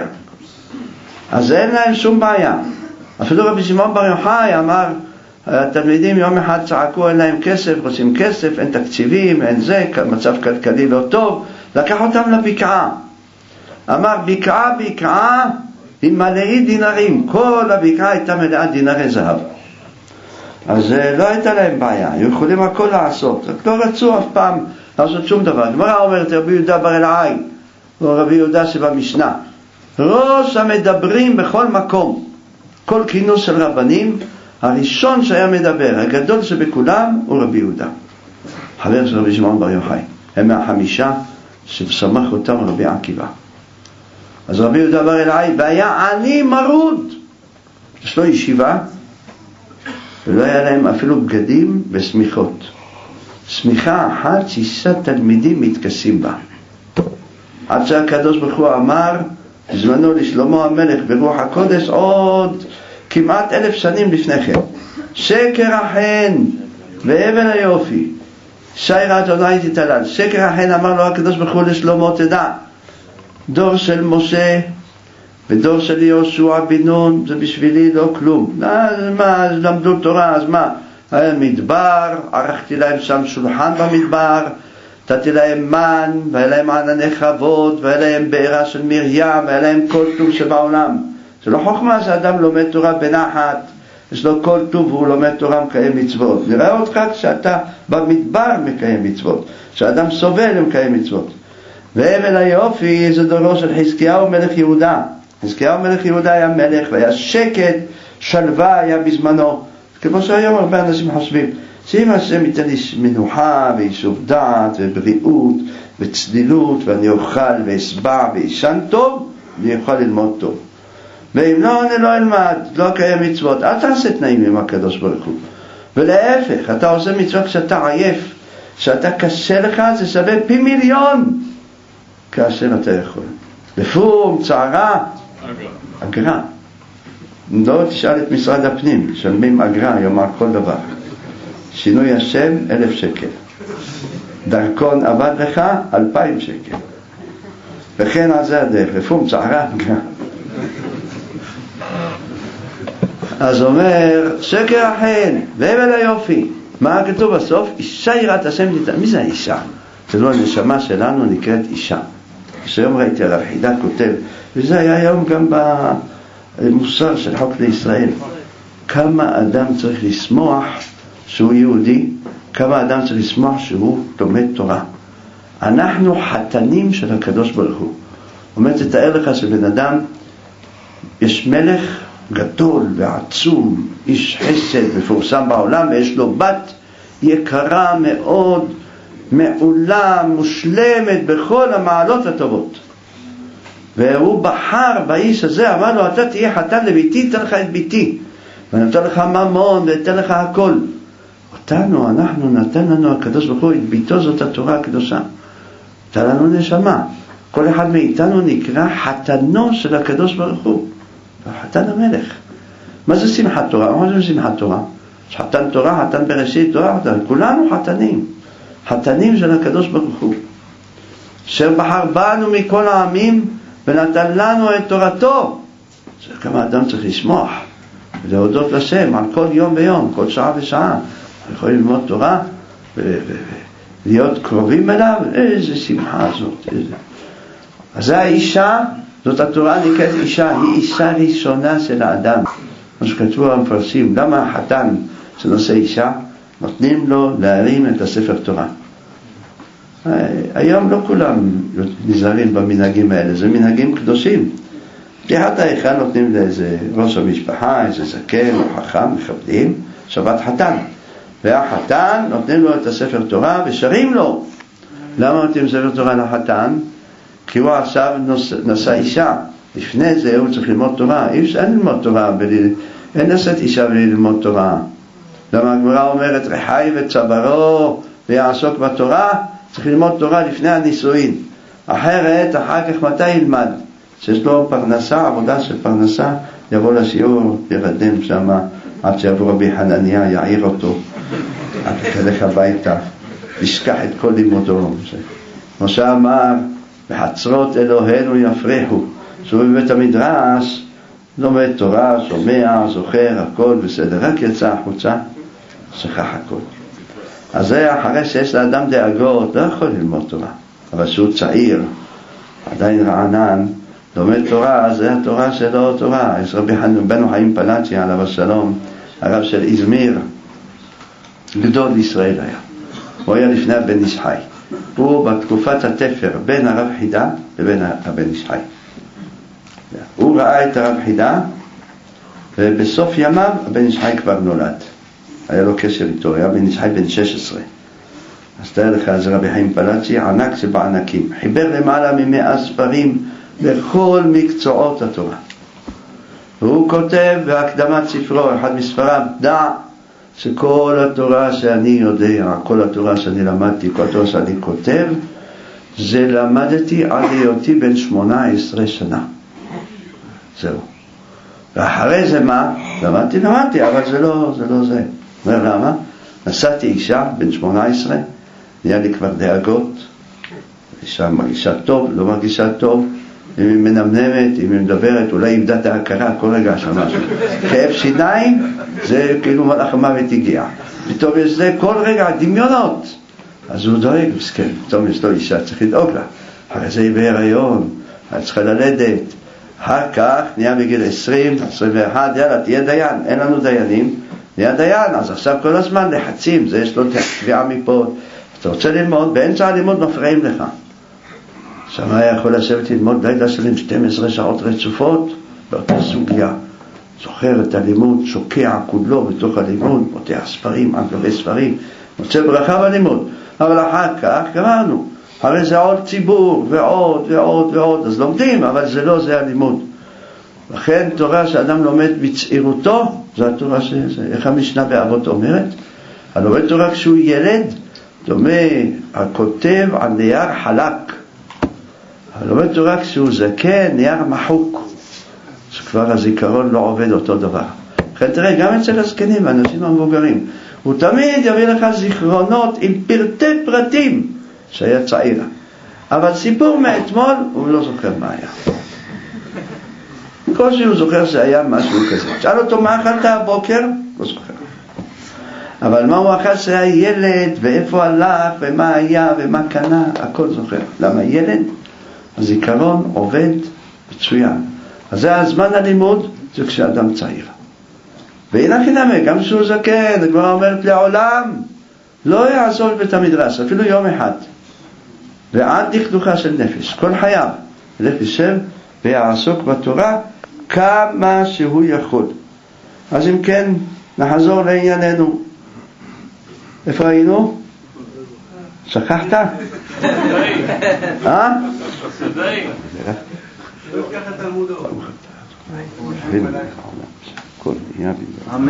אז אין להם שום בעיה. אפילו רבי שמעון בר יוחאי אמר, התלמידים יום אחד צעקו, אין להם כסף, רוצים כסף, אין תקציבים, אין זה, מצב כלכלי לא טוב, לקח אותם לבקעה. אמר, בקעה בקעה היא מלאי דינרים, כל הבקעה הייתה מלאה דינרי זהב. אז לא הייתה להם בעיה, היו יכולים הכל לעשות, רק לא רצו אף פעם לעשות שום דבר. גמרא אומרת, רבי יהודה בר אלעאי, או רבי יהודה שבמשנה, ראש המדברים בכל מקום, כל כינוס של רבנים, הראשון שהיה מדבר, הגדול שבכולם, הוא רבי יהודה, חבר של רבי שמעון בר יוחאי. הם מהחמישה שסמך אותם רבי עקיבא. אז רבי יהודה בר אלעאי, והיה עני מרוד, יש לו ישיבה, ולא היה להם אפילו בגדים וסמיכות. סמיכה אחת, שישה תלמידים מתכסים בה. עד שהקדוש ברוך הוא אמר, בזמנו לשלמה המלך ברוח הקודש, עוד כמעט אלף שנים לפני כן, שקר החן והבל היופי, שיירה אדוני תתהלל. שקר החן אמר לו הקדוש ברוך הוא לשלמה, תדע, דור של משה ודור של יהושע בן נון זה בשבילי לא כלום. אז מה, למדו תורה, אז מה? היה מדבר, ערכתי להם שם שולחן במדבר, נתתי להם מן, והיה להם ענני חוות, והיה להם בעירה של מרים, והיה להם כל טוב שבעולם. זה לא חוכמה שאדם לומד תורה בנחת, יש לו כל טוב והוא לומד תורה מקיים מצוות. נראה אותך כשאתה במדבר מקיים מצוות, כשאדם סובל מקיים מצוות. והבל היופי זה דורו של חזקיהו מלך יהודה. חזקיהו מלך יהודה היה מלך והיה שקט, שלווה היה בזמנו. כמו שהיום הרבה אנשים חושבים, שאם השם ייתן לי מנוחה ויישוב דעת ובריאות וצלילות, ואני אוכל ואסבע וישן טוב, אני אוכל ללמוד טוב. ואם לא, אני לא אלמד, לא אקיים מצוות. אל תעשה תנאים עם הקדוש ברוך הוא. ולהפך, אתה עושה מצוות כשאתה עייף, כשאתה קשה לך, זה שווה פי מיליון כאשר אתה יכול. לפום, צערה, אגרה. לא תשאל את משרד הפנים, שלמים אגרה, יאמר כל דבר. שינוי השם, אלף שקל. דרכון עבד לך, אלפיים שקל. וכן על זה הדרך, לפום, צערה, אגרה. אז אומר, שקר החן, והבל היופי. מה כתוב בסוף? אישה יראת השם ניתן. מי זה האישה? זה לא הנשמה שלנו, נקראת אישה. שהיום ראיתי הרב חידה כותב, וזה היה היום גם במוסר של חוק לישראל. כמה אדם צריך לשמוח שהוא יהודי, כמה אדם צריך לשמוח שהוא לומד תורה. אנחנו חתנים של הקדוש ברוך הוא. אומר, תתאר לך שבן אדם, יש מלך גדול ועצום, איש חסד מפורסם בעולם, ויש לו בת יקרה מאוד, מעולה, מושלמת בכל המעלות הטובות. והוא בחר באיש הזה, אמר לו, אתה תהיה חתן לביתי, אתן לך את ביתי, ואני נותן לך ממון ואתן לך הכל. אותנו, אנחנו, נתן לנו הקדוש ברוך הוא את ביתו, זאת התורה הקדושה. נתן לנו נשמה. כל אחד מאיתנו נקרא חתנו של הקדוש ברוך הוא, חתן המלך. מה זה שמחת תורה? מה זה שמחת תורה? חתן תורה, חתן בראשית תורה, חתן. כולנו חתנים, חתנים של הקדוש ברוך הוא, אשר בחר בנו מכל העמים ונתן לנו את תורתו. זה כמה אדם צריך לשמוח ולהודות לשם על כל יום ביום, כל שעה ושעה. אנחנו יכולים ללמוד תורה, ולהיות קרובים אליו, איזה שמחה זאת, איזה... אז זה האישה, זאת התורה נקראת אישה, היא אישה ראשונה של האדם. כמו שכתבו המפרשים, למה החתן שנושא אישה, נותנים לו להרים את הספר תורה. היום לא כולם נזהרים במנהגים האלה, זה מנהגים קדושים. פתיחת ההיכל נותנים לאיזה ראש המשפחה, איזה זקן או חכם, מכבדים, שבת חתן. והחתן נותנים לו את הספר תורה ושרים לו. למה נותנים ספר תורה לחתן? כי הוא עכשיו נשא אישה. לפני זה הוא צריך ללמוד תורה. אי אפשר ללמוד תורה, בלי... אין נשאת אישה בלי ללמוד תורה. למה הגמרא אומרת רחי וצברו ויעסוק בתורה, צריך ללמוד תורה לפני הנישואין. אחרת, אחר כך מתי ילמד? שיש לו פרנסה, עבודה של פרנסה, יבוא לשיעור, ירדם שם, עד שיבוא רבי חנניה, יעיר אותו, עד כדך הביתה, ישכח את כל לימודו. כמו שאמר, בחצרות אלוהינו יפרחו. שהוא בבית המדרש, לומד תורה, שומע, זוכר, הכל בסדר, רק יצא החוצה, שכח הכל. אז זה אחרי שיש לאדם דאגות, לא יכול ללמוד תורה. אבל שהוא צעיר, עדיין רענן, לומד תורה, זה התורה שלו תורה. יש רבי חנון בנו חיים פלאצ'י עליו השלום, הרב של איזמיר, גדול ישראל היה. הוא היה לפני הבן איש חי. הוא בתקופת התפר בין הרב חידה לבין הבן איש חי. הוא ראה את הרב חידה, ובסוף ימיו הבן איש חי כבר נולד. היה לו קשר איתו, היה בן איש חי בן שש עשרה. אז תאר לך, אז רבי חיים פלאצ'י, ענק שבענקים, חיבר למעלה ממאה ספרים בכל מקצועות התורה. והוא כותב בהקדמת ספרו, אחד מספריו, דע שכל התורה שאני יודע, כל התורה שאני למדתי, כל התורה שאני כותב, זה למדתי עד היותי בן שמונה עשרה שנה. זהו. ואחרי זה מה? למדתי, למדתי, אבל זה לא זה. לא זה. אומר למה? נסעתי אישה בן שמונה עשרה, נהיה לי כבר דאגות, אישה מרגישה טוב, לא מרגישה טוב, אם היא מנמנמת, אם היא מדברת, אולי איבדה את ההכרה, כל רגע שם משהו. כאב שיניים, זה כאילו מלאך המוות הגיע. פתאום יש זה כל רגע דמיונות. אז הוא דואג, מסכן, פתאום יש לו אישה, צריך לדאוג לה. אחרי זה היא בהיריון, את צריכה ללדת. אחר כך נהיה בגיל עשרים, עשרים ואחת, יאללה, תהיה דיין. אין לנו דיינים, נהיה דיין. אז עכשיו כל הזמן לחצים, זה יש לו תביעה מפה. אתה רוצה ללמוד, באמצע הלימוד מפריעים לך. שם היה יכול לשבת ללמוד לילה שלם שתים עשרה שעות רצופות באותה סוגיה. זוכר את הלימוד, שוקע כולו בתוך הלימוד, מותח ספרים, על גבי ספרים, מוצא ברכה בלימוד. אבל אחר כך גמרנו. הרי זה עוד ציבור ועוד ועוד ועוד, אז לומדים, אבל זה לא, זה הלימוד. לכן תורה שאדם לומד בצעירותו, זה התורה שזה, איך המשנה באבות אומרת? הלומד תורה כשהוא ילד, דומה הכותב על נייר חלק. הלומד תורה כשהוא זקן, נייר מחוק. שכבר הזיכרון לא עובד אותו דבר. לכן תראה, גם אצל הזקנים והאנשים המבוגרים, הוא תמיד יביא לך זיכרונות עם פרטי פרטים שהיה צעיר. אבל סיפור מאתמול, הוא לא זוכר מה היה. בקושי הוא זוכר שהיה משהו כזה. שאל אותו מה אכלת הבוקר? לא זוכר. אבל מה הוא אכל שהיה ילד, ואיפה הלך, ומה היה, ומה קנה, הכל זוכר. למה ילד? הזיכרון עובד מצוין. אז זה הזמן הלימוד, זה כשאדם צעיר. והנה חינמי, גם שהוא זקן, הגמרא אומרת לעולם, לא יעזוב בית המדרש, אפילו יום אחד. ועד דכדוכה של נפש, כל חייו, ילך לשב ויעסוק בתורה כמה שהוא יכול. אז אם כן, נחזור לענייננו. איפה היינו? שכחת? אה? לא ככה תלמודו. אמן.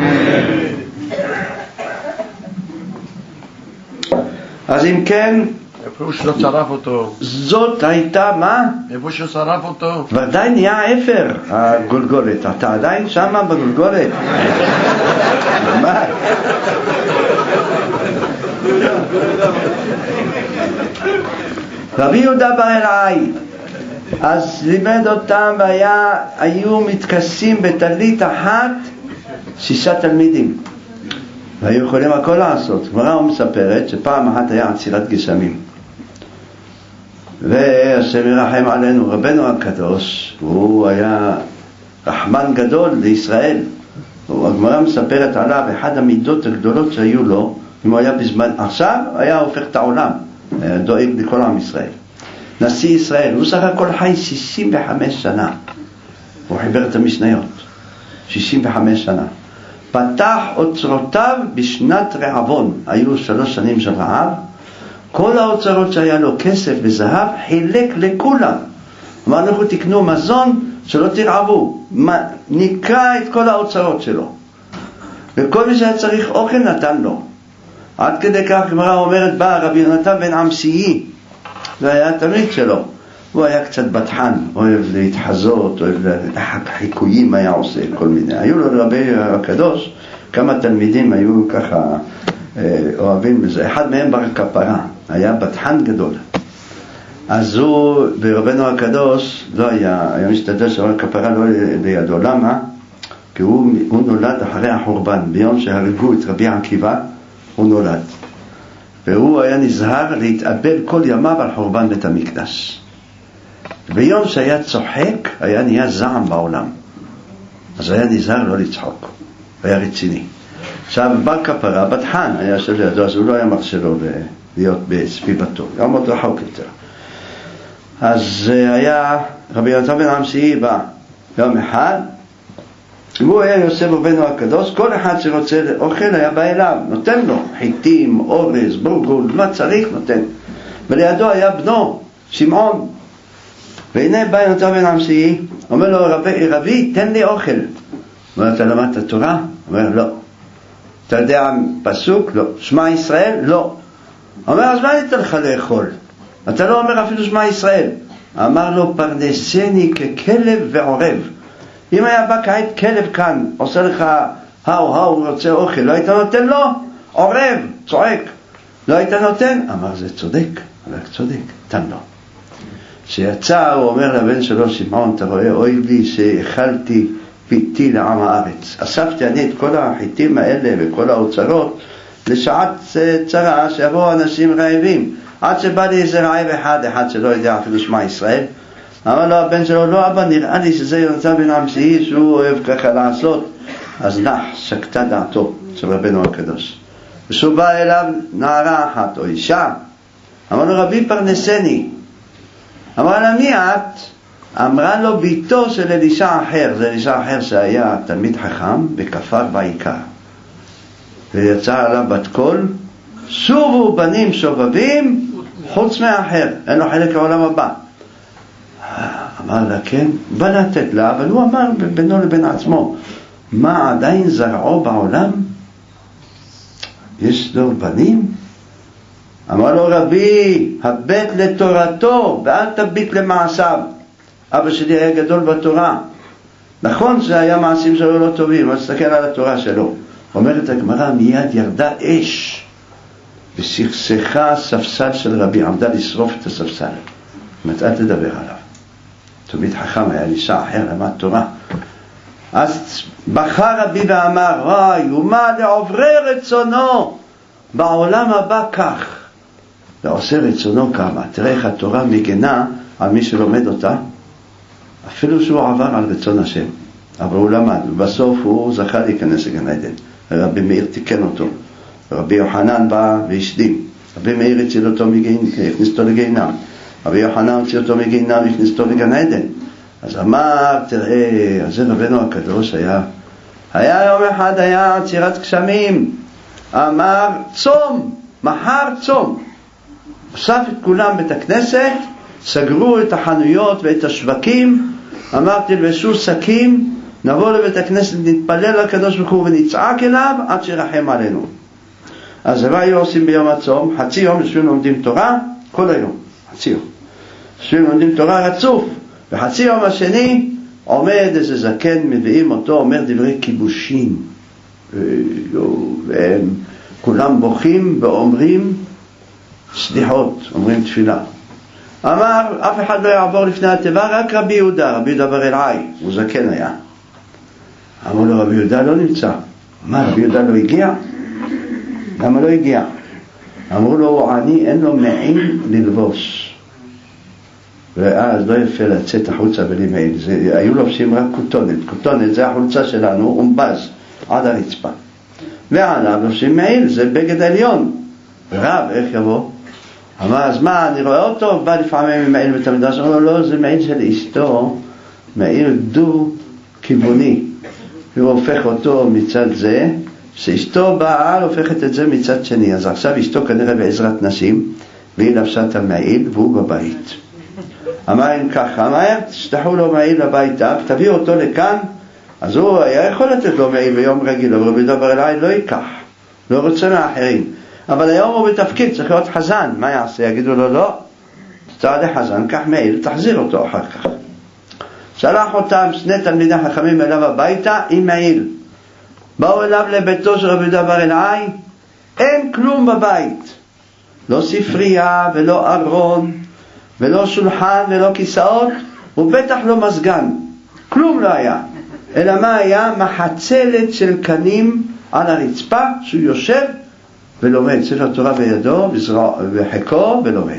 אז אם כן, איפה שהוא שרף אותו? זאת הייתה מה? איפה שהוא שרף אותו? ודאי נהיה אפר הגולגולת. אתה עדיין שמה בגולגולת? מה? רבי יהודה בר אלעאי אז לימד אותם, והיו מתכסים בטלית אחת שישה תלמידים. והיו יכולים הכל לעשות. גמרא מספרת שפעם אחת היה עצירת גשמים, והשם ירחם עלינו, רבנו הקדוש, הוא היה רחמן גדול לישראל. הגמרא מספרת עליו, אחד המידות הגדולות שהיו לו, אם הוא היה בזמן, עכשיו היה הופך את העולם, היה דואג לכל עם ישראל. נשיא ישראל, הוא סך הכל חי שישים וחמש שנה, הוא חיבר את המשניות, שישים וחמש שנה. פתח אוצרותיו בשנת רעבון, היו שלוש שנים של רעב, כל האוצרות שהיה לו כסף וזהב חילק לכולם. אמר לכו תקנו מזון שלא תרעבו, נקרא את כל האוצרות שלו, וכל מי שהיה צריך אוכל נתן לו. עד כדי כך גמרא אומרת, בא רבי יונתן בן עמסי, זה היה התלמיד שלו, הוא היה קצת בטחן, אוהב להתחזות, אוהב חיקויים היה עושה, כל מיני. היו לו רבי הקדוש כמה תלמידים היו ככה אוהבים בזה, אחד מהם בר כפרה, היה בטחן גדול. אז הוא, ברבנו הקדוש, לא היה, היה משתדל שבר כפרה לא לידו. למה? כי הוא, הוא נולד אחרי החורבן, ביום שהרגו את רבי עקיבא, הוא נולד. והוא היה נזהר להתאבל כל ימיו על חורבן בית המקדש. ביום שהיה צוחק, היה נהיה זעם בעולם. אז היה נזהר לא לצחוק, היה רציני. עכשיו, בר כפרה, בטחן, היה של ידו, אז הוא לא היה מרשה לו להיות בסביבתו, היה מאוד רחוק יותר. אז היה רבי יונתן בן עמסי בא יום אחד, הוא היה יוסף רבנו הקדוש, כל אחד שרוצה אוכל היה בא אליו, נותן לו חיטים, אורז, בורגול, מה צריך נותן. ולידו היה בנו, שמעון. והנה בא יונתן בן עמסי, אומר לו, רבי, רבי תן לי אוכל. אומר, אתה למדת תורה? אומר, לא. אתה יודע פסוק? לא. שמע ישראל? לא. אומר, אז מה ניתן לך לאכול? אתה לא אומר אפילו שמע ישראל. אמר לו, פרנסני ככלב ועורב. אם היה בא כעת כלב כאן, עושה לך האו האו, הוא רוצה אוכל, לא היית נותן לו? עורב, צועק. לא היית נותן? אמר, זה צודק. אמר, צודק, תן לו. שיצא, הוא אומר לבן שלו, שמעון, אתה רואה, אוי לי שהאכלתי ביתי לעם הארץ. אספתי אני את כל החיטים האלה וכל האוצרות לשעת צרה, שיבואו אנשים רעבים. עד שבא לי איזה רעב אחד, אחד שלא יודע אפילו שמע ישראל. אמר לו הבן שלו, לא אבא, נראה לי שזה יונתן בן עמסי שהוא אוהב ככה לעשות. אז נח, שקטה דעתו של רבנו הקדוש. ושהוא בא אליו נערה אחת או אישה, אמר לו, רבי פרנסני. אמר לה, מי את? אמרה לו, ביתו של אלישע אחר. זה אלישע אחר שהיה תלמיד חכם בכפר ועיקר. ויצא עליו בת קול, שובו בנים שובבים חוץ מאחר, אין לו חלק לעולם הבא. אמר לה, כן, בא לתת לה, אבל הוא אמר בינו לבין עצמו, מה עדיין זרעו בעולם? יש לו בנים? אמר לו, רבי, הבט לתורתו ואל תביט למעשיו. אבא שלי היה גדול בתורה, נכון שהיה מעשים שלו לא טובים, אבל תסתכל על התורה שלו. אומרת הגמרא, מיד ירדה אש וסכסכה ספסל של רבי, עמדה לשרוף את הספסל. אומרת, אל תדבר עליו, תמיד חכם, היה אישה אחר, למד תורה. אז בכה רבי ואמר, וואי, ומה לעוברי רצונו בעולם הבא כך, ועושה רצונו כמה. תראה איך התורה מגנה על מי שלומד אותה, אפילו שהוא עבר על רצון השם, אבל הוא למד, ובסוף הוא זכה להיכנס לגן עדן. רבי מאיר תיקן אותו, רבי יוחנן בא והשלים, רבי מאיר הציל אותו מגיהנום, הכניס אותו לגיהנום, רבי יוחנן הציל אותו מגיהנום, הכניס אותו לגן עדן. אז אמר, תראה, אז זה רבנו הקדוש היה, היה יום אחד, היה עצירת גשמים, אמר, צום, מחר צום. אסף את כולם בית הכנסת, סגרו את החנויות ואת השווקים, אמר, תלבשו שקים, נבוא לבית הכנסת, נתפלל לקדוש ברוך הוא ונצעק אליו עד שירחם עלינו. אז מה היו עושים ביום הצום? חצי יום יושבים לומדים תורה, כל היום, חצי יום. יושבים לומדים תורה רצוף, וחצי יום השני עומד איזה זקן, מביאים אותו, אומר דברי כיבושים, והם כולם בוכים ואומרים סליחות, אומרים תפילה. אמר, אף אחד לא יעבור לפני התיבה, רק רבי יהודה, רבי יהודה בר אלעאי, הוא זקן היה. אמר לו, רבי יהודה לא נמצא. מה, רבי יהודה לא הגיע? למה לא הגיע? אמרו לו, הוא עני, אין לו מעיל ללבוש. ואז לא יפה לצאת החולצה בלי מעיל. זה, היו לובשים רק כותונת. כותונת זה החולצה שלנו, אומבז, עד הרצפה. ועליו לובשים מעיל, זה בגד עליון. רב, איך יבוא? אמר, אז מה, אני רואה אותו, בא לפעמים עם מעיל בית המדרש, אמרו לו, לא, זה מעיל של אשתו, מעיל דו כיווני. הוא הופך אותו מצד זה, שאשתו באה, הופכת את זה מצד שני. אז עכשיו אשתו כנראה בעזרת נשים, והיא לבשה את המעיל, והוא בבית. אמר אם ככה, אמר, תשתחו לו מעיל הביתה, תביאו אותו לכאן. אז הוא היה יכול לתת לו מעיל ביום רגיל, אבל בדבר אליי לא ייקח, לא רוצה מאחרים. אבל היום הוא בתפקיד, צריך להיות חזן, מה יעשה? יגידו לו, לא, תעלה חזן, קח מעיל, תחזיר אותו אחר כך. שלח אותם שני תלמידי חכמים אליו הביתה עם מעיל. באו אליו לביתו של רבי דבר אליי, אין כלום בבית, לא ספרייה ולא ארון ולא שולחן ולא כיסאות, ובטח לא מזגן, כלום לא היה, אלא מה היה? מחצלת של קנים על הרצפה, שהוא יושב ולומד, ספר תורה בידו וחיקו ולומד.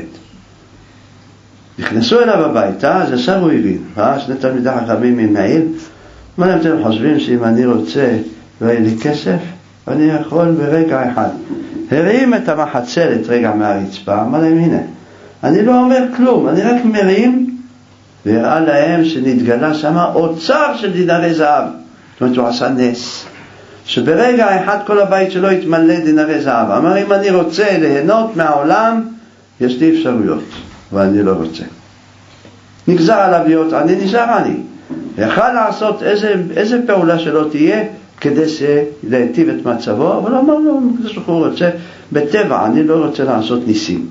נכנסו אליו הביתה, אז ישר הוא הבין, ראה שני תלמידי חכמים עם מעיל. מה אתם חושבים שאם אני רוצה ואין לי כסף, אני יכול ברגע אחד הרים את המחצלת רגע מהרצפה, אמר להם, הנה, אני לא אומר כלום, אני רק מרים, והראה להם שנתגלה שם אוצר של דינרי זהב. זאת אומרת, הוא עשה נס, שברגע אחד כל הבית שלו התמלא דינרי זהב. אמר, אם אני רוצה ליהנות מהעולם, יש לי אפשרויות, ואני לא רוצה. נגזר עליו להיות עני, נשאר עני. יכל לעשות איזה, איזה פעולה שלא תהיה, כדי להיטיב את מצבו, אבל אמר לו, הוא רוצה, בטבע, אני לא רוצה לעשות ניסים.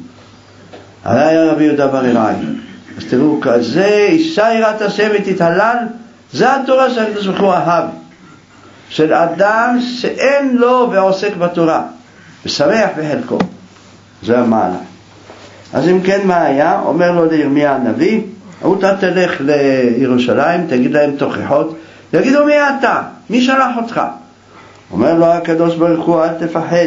היה רבי יהודה בר אליי. אז תראו, כזה אישה יראת השם ותתהלל, זה התורה שהקדוש ברוך הוא אהב. של אדם שאין לו ועוסק בתורה, ושמח בחלקו. זה המעלה. אז אם כן, מה היה? אומר לו לירמיה הנביא, הוא תלך לירושלים, תגיד להם תוכחות, יגידו, מי אתה? מי שלח אותך? אומר לו הקדוש ברוך הוא, אל תפחד,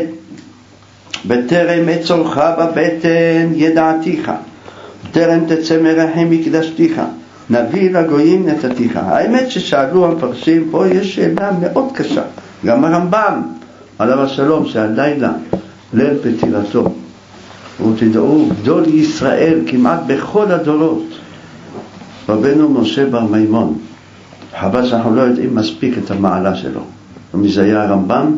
בטרם אצורך בבטן ידעתיך, בטרם תצא מרחם מקדשתיך, נביא לגויים נתתיך. האמת ששאלו המפרשים, פה יש שאלה מאוד קשה, גם הרמב"ם עליו השלום, שהלילה ליל פטירתו, ותדעו גדול ישראל כמעט בכל הדורות, רבנו משה בר מימון, חבל שאנחנו לא יודעים מספיק את המעלה שלו. ומי זה היה הרמב"ם?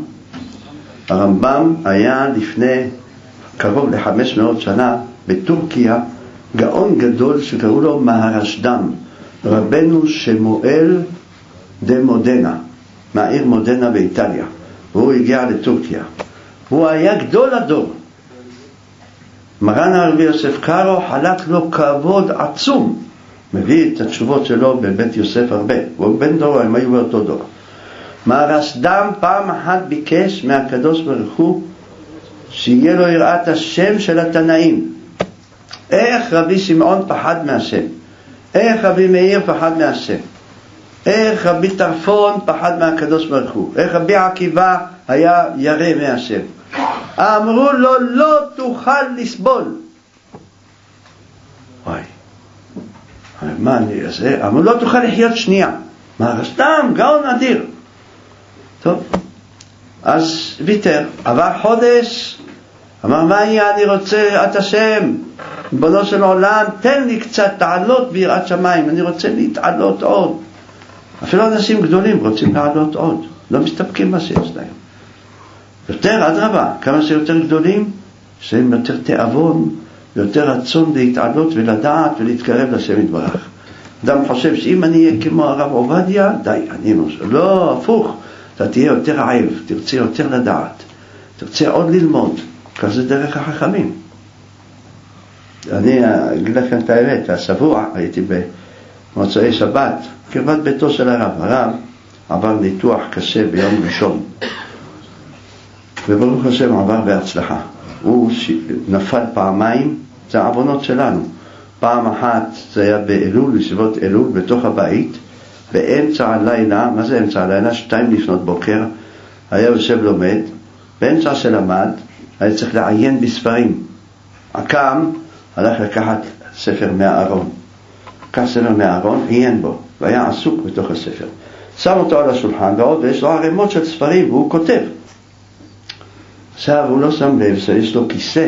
הרמב"ם היה לפני קרוב לחמש מאות שנה בטורקיה גאון גדול שקראו לו מהרשד"ם, רבנו שמואל דה מודנה, מהעיר מודנה באיטליה, והוא הגיע לטורקיה. הוא היה גדול הדור. מרן הרבי יוסף קארו חלק לו כבוד עצום, מביא את התשובות שלו בבית יוסף הרבה, הוא בן דור, הם היו באותו דור. מהרשד"ם פעם אחת ביקש מהקדוש ברוך הוא שיהיה לו יראת השם של התנאים. איך רבי שמעון פחד מהשם, איך רבי מאיר פחד מהשם, איך רבי טרפון פחד מהקדוש ברוך הוא, איך רבי עקיבא היה ירא מהשם. אמרו לו, לא תוכל לסבול. וואי, מה אני אעשה? אמרו, לא תוכל לחיות שנייה. מהרשד"ם גאון אדיר. טוב, אז ויתר, עבר חודש, אמר, מה יהיה? אני רוצה את השם, בנו של עולם, תן לי קצת תעלות ביראת שמיים, אני רוצה להתעלות עוד. אפילו אנשים גדולים רוצים לעלות עוד, לא מסתפקים מה שיש להם. יותר אדרבה, כמה שיותר גדולים, שהם יותר תאבון, יותר רצון להתעלות ולדעת ולהתקרב לשם יתברך. אדם חושב שאם אני אהיה כמו הרב עובדיה, די, אני לא, לא, הפוך, אתה תהיה יותר עייב, תרצה יותר לדעת, תרצה עוד ללמוד, כזה דרך החכמים. אני אגיד לכם את האמת, השבוע הייתי במוצאי שבת, קרבת ביתו של הרב. הרב עבר ניתוח קשה ביום ראשון, וברוך השם עבר בהצלחה. הוא נפל פעמיים, זה העוונות שלנו. פעם אחת זה היה באלול, ישיבות אלול, בתוך הבית, באמצע הלילה. מה זה אמצע הלילה? שתיים לפנות בוקר, היה יושב לומד, באמצע שלמד, היה צריך לעיין בספרים. הקם הלך לקחת ספר מהארון. לקח ספר מהארון, עיין בו, והיה עסוק בתוך הספר. שם אותו על השולחן, ועוד ויש לו ערימות של ספרים, והוא כותב. עכשיו הוא לא שם לב, יש לו כיסא.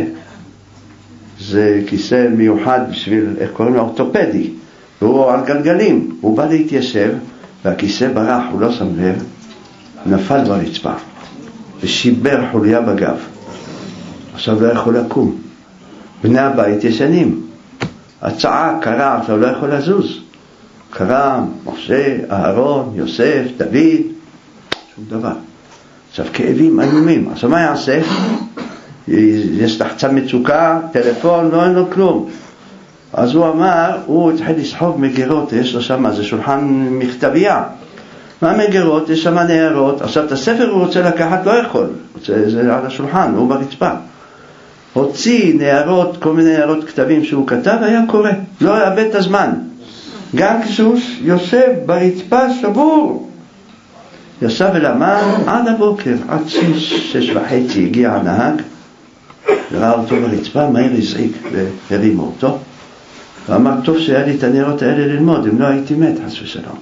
זה כיסא מיוחד בשביל, איך קוראים לו, אורתופדי. והוא על גלגלים. הוא בא להתיישב, והכיסא ברח, הוא לא שם לב, נפל ברצפה, ושיבר חוליה בגב. עכשיו לא יכול לקום. בני הבית ישנים. הצעה, קרא, עכשיו לא יכול לזוז. קרא, משה, אהרון, יוסף, דוד, שום דבר. עכשיו כאבים איומים. עכשיו מה יעשה? יש לחצה מצוקה, טלפון, לא אין לו כלום. אז הוא אמר, הוא התחיל לסחוב מגירות, יש לו שם, זה שולחן מכתבייה. מה מגירות? יש שם נערות. עכשיו את הספר הוא רוצה לקחת, לא יכול. רוצה, זה על השולחן, הוא ברצפה. הוציא נערות, כל מיני נערות כתבים שהוא כתב, היה קורא. לא יאבד את הזמן. גם כשהוא יושב ברצפה שבור. ישב ולמד עד הבוקר, עד שש, שש וחצי הגיע הנהג, ראה אותו ברצפה, מהר הזעיק והרימו אותו. ואמר, טוב שהיה לי את הנערות האלה ללמוד, אם לא הייתי מת, חס ושלום.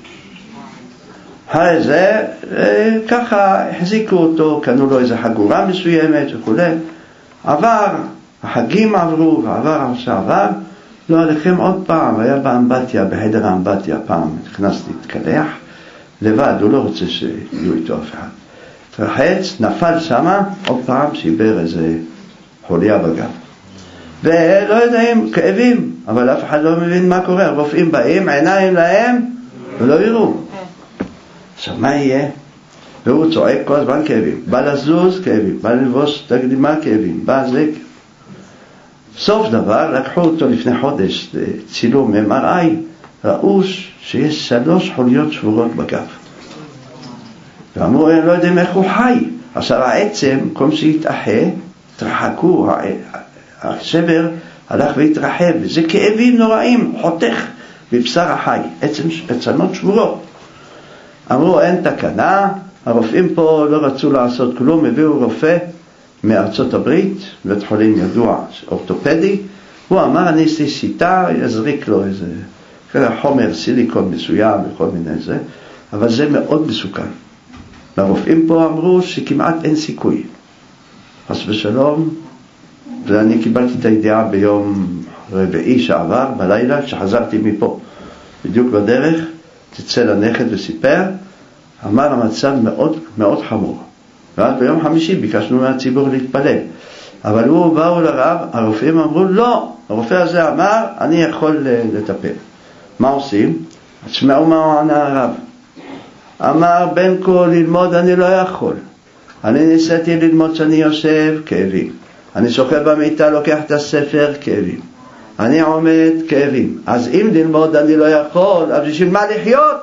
הרי זה, ככה החזיקו אותו, קנו לו איזו חגורה מסוימת וכו'. עבר, החגים עברו, ועבר שעבר, לא עליכם עוד פעם, היה באמבטיה, בחדר האמבטיה, פעם נכנס להתקלח, לבד, הוא לא רוצה שיהיו איתו אף אחד. רחץ, נפל שמה, עוד פעם שיבר איזה חוליה בגב. ולא יודעים, כאבים, אבל אף אחד לא מבין מה קורה. הרופאים באים, עיניים להם, ולא יראו. עכשיו, מה יהיה? והוא צועק כל הזמן כאבים. בא לזוז כאבים, בא ללבוש תקדימה כאבים, בא זה. סוף דבר, לקחו אותו לפני חודש לצילום אם אר איי, ראו שיש שלוש חוליות שבורות בגב. ואמרו, לא יודעים איך הוא חי. עכשיו העצם, כמו שהתאחה, התרחקו, השבר הלך והתרחב, וזה כאבים נוראים, חותך בבשר החי, עצם, עצמות שבורות. אמרו, אין תקנה, הרופאים פה לא רצו לעשות כלום, הביאו רופא מארצות הברית, בית חולים ידוע, אורתופדי, הוא אמר, אני אעשה שיטה, יזריק לו איזה חומר סיליקון מסוים וכל מיני זה, אבל זה מאוד מסוכן. והרופאים פה אמרו שכמעט אין סיכוי. חס ושלום, ואני קיבלתי את הידיעה ביום רביעי שעבר, בלילה, שחזרתי מפה. בדיוק בדרך, תצא לנכד וסיפר, אמר המצב מאוד מאוד חמור. ואז ביום חמישי ביקשנו מהציבור להתפלל. אבל הוא באו לרב, הרופאים אמרו, לא, הרופא הזה אמר, אני יכול לטפל. מה עושים? תשמעו מה הוא ענה הרב. אמר, בין כה ללמוד אני לא יכול. אני ניסיתי ללמוד שאני יושב, כאבים. אני שוכב במיטה, לוקח את הספר, כאבים. אני עומד, כאבים. אז אם ללמוד אני לא יכול, אז בשביל מה לחיות?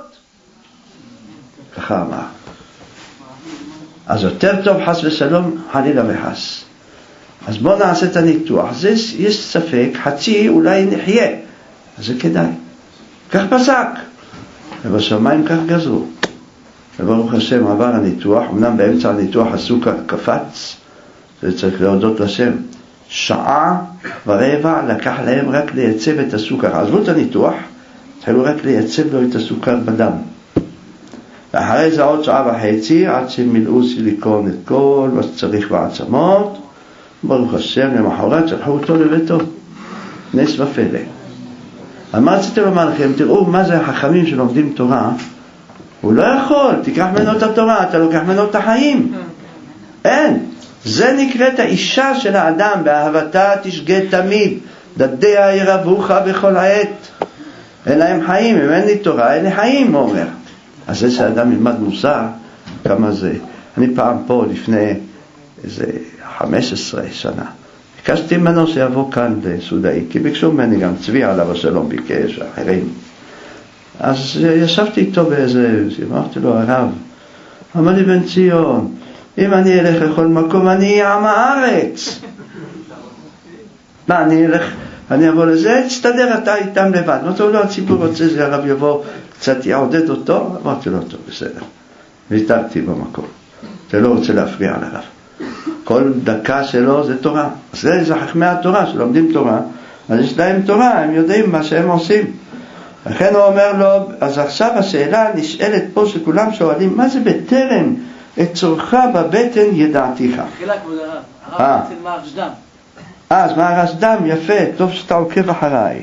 ככה אמר. אז יותר טוב חס ושלום, חלילה וחס. אז בואו נעשה את הניתוח. זה, יש ספק, חצי אולי נחיה. אז זה כדאי. כך פסק. ובשמיים כך גזרו. וברוך השם עבר הניתוח, אמנם באמצע הניתוח הסוכר קפץ, זה צריך להודות לשם. שעה ורבע לקח להם רק לייצב את הסוכר. עזבו את הניתוח, התחילו רק לייצב לו את הסוכר בדם. ואחרי זה עוד שעה וחצי, עד שמילאו סיליקון את כל מה שצריך בעצמות, ברוך השם, למחרת שלחו אותו לביתו. נס ופלא. אז מה רציתי לומר לכם? תראו מה זה החכמים שלומדים תורה. הוא לא יכול, תיקח ממנו את התורה, אתה לוקח ממנו את החיים. אין. זה נקראת האישה של האדם, באהבתה תשגה תמיד, דדיה ירבוך בכל העת. אין להם חיים, אם אין לי תורה, אין לי חיים, הוא אומר. אז זה שהאדם ילמד מוסר, כמה זה. אני פעם פה לפני איזה חמש עשרה שנה, ביקשתי ממנו שיבוא כאן לסודאי, כי ביקשו ממני גם צבי עליו השלום ביקש, אחרים. אז ישבתי איתו באיזה, אמרתי לו, הרב, אמר לי בן ציון, אם אני אלך לכל מקום, אני אהיה עם הארץ. מה, אני אלך, אני אבוא לזה, תסתדר אתה איתם לבד. אמרתי לו, לא, הציבור רוצה, זה הרב יבוא, קצת יעודד אותו. אמרתי לו, טוב, בסדר. ויתרתי במקום. אתה לא רוצה להפריע לרב. כל דקה שלו זה תורה. זה, זה חכמי התורה שלומדים תורה, אז יש להם תורה, הם יודעים מה שהם עושים. לכן הוא אומר לו, אז עכשיו השאלה נשאלת פה שכולם שואלים, מה זה בטרם את צורך בבטן ידעתיך? תחילה כבוד הרב, הרב אצל מהרשדם. אה, אז מהרשדם, יפה, טוב שאתה עוקב אחריי.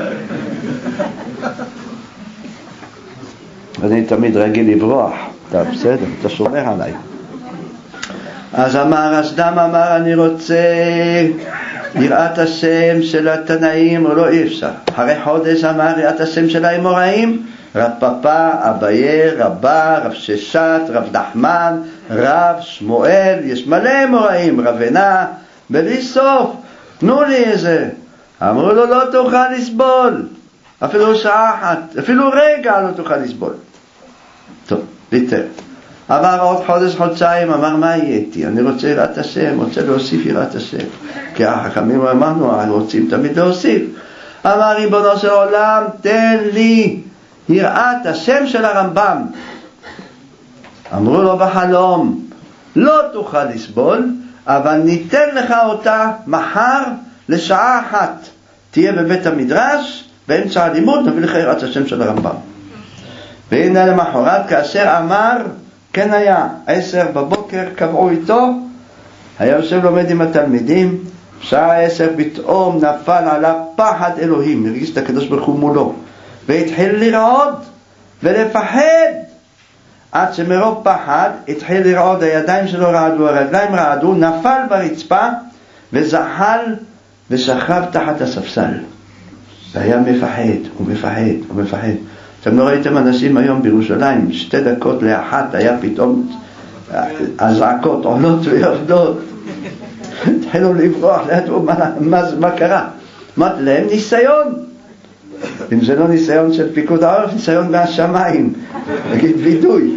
אני תמיד רגיל לברוח, אתה בסדר, אתה שומר עליי. אז המהרשדם אמר, אני רוצה יראת השם של התנאים, או לא, אי אפשר. אחרי חודש אמר יראת השם של האמוראים, רב פאפא, אביי, רבא, רב ששת, רב נחמן, רב שמואל, יש מלא אמוראים, רבנה, בלי סוף, תנו לי איזה. אמרו לו, לא תוכל לסבול, אפילו שעה אחת, אפילו רגע לא תוכל לסבול. טוב, ביטר. אמר עוד חודש, חודשיים, אמר מה יהיה איתי? אני רוצה יראת השם, רוצה להוסיף יראת השם. כי החכמים אמרנו, רוצים תמיד להוסיף. אמר ריבונו של עולם, תן לי יראת השם של הרמב"ם. אמרו לו בחלום, לא תוכל לסבול, אבל ניתן לך אותה מחר לשעה אחת. תהיה בבית המדרש, באמצע הלימוד, נביא לך יראת השם של הרמב"ם. והנה למחרת, כאשר אמר, כן היה, עשר בבוקר קבעו איתו, היה יושב לומד עם התלמידים, שעה עשר פתאום נפל עליו פחד אלוהים, הרגיש את הקדוש ברוך הוא מולו, והתחיל לרעוד ולפחד, עד שמרוב פחד התחיל לרעוד, הידיים שלו רעדו, הרגליים רעדו, נפל ברצפה וזחל ושכב תחת הספסל, והיה מפחד ומפחד ומפחד. אתם לא ראיתם אנשים היום בירושלים, שתי דקות לאחת היה פתאום הזעקות עולות ויורדות, התחילו לברוח, לא מה, מה, מה קרה? אמרת להם ניסיון, אם זה לא ניסיון של פיקוד העורף, ניסיון מהשמיים, נגיד וידוי,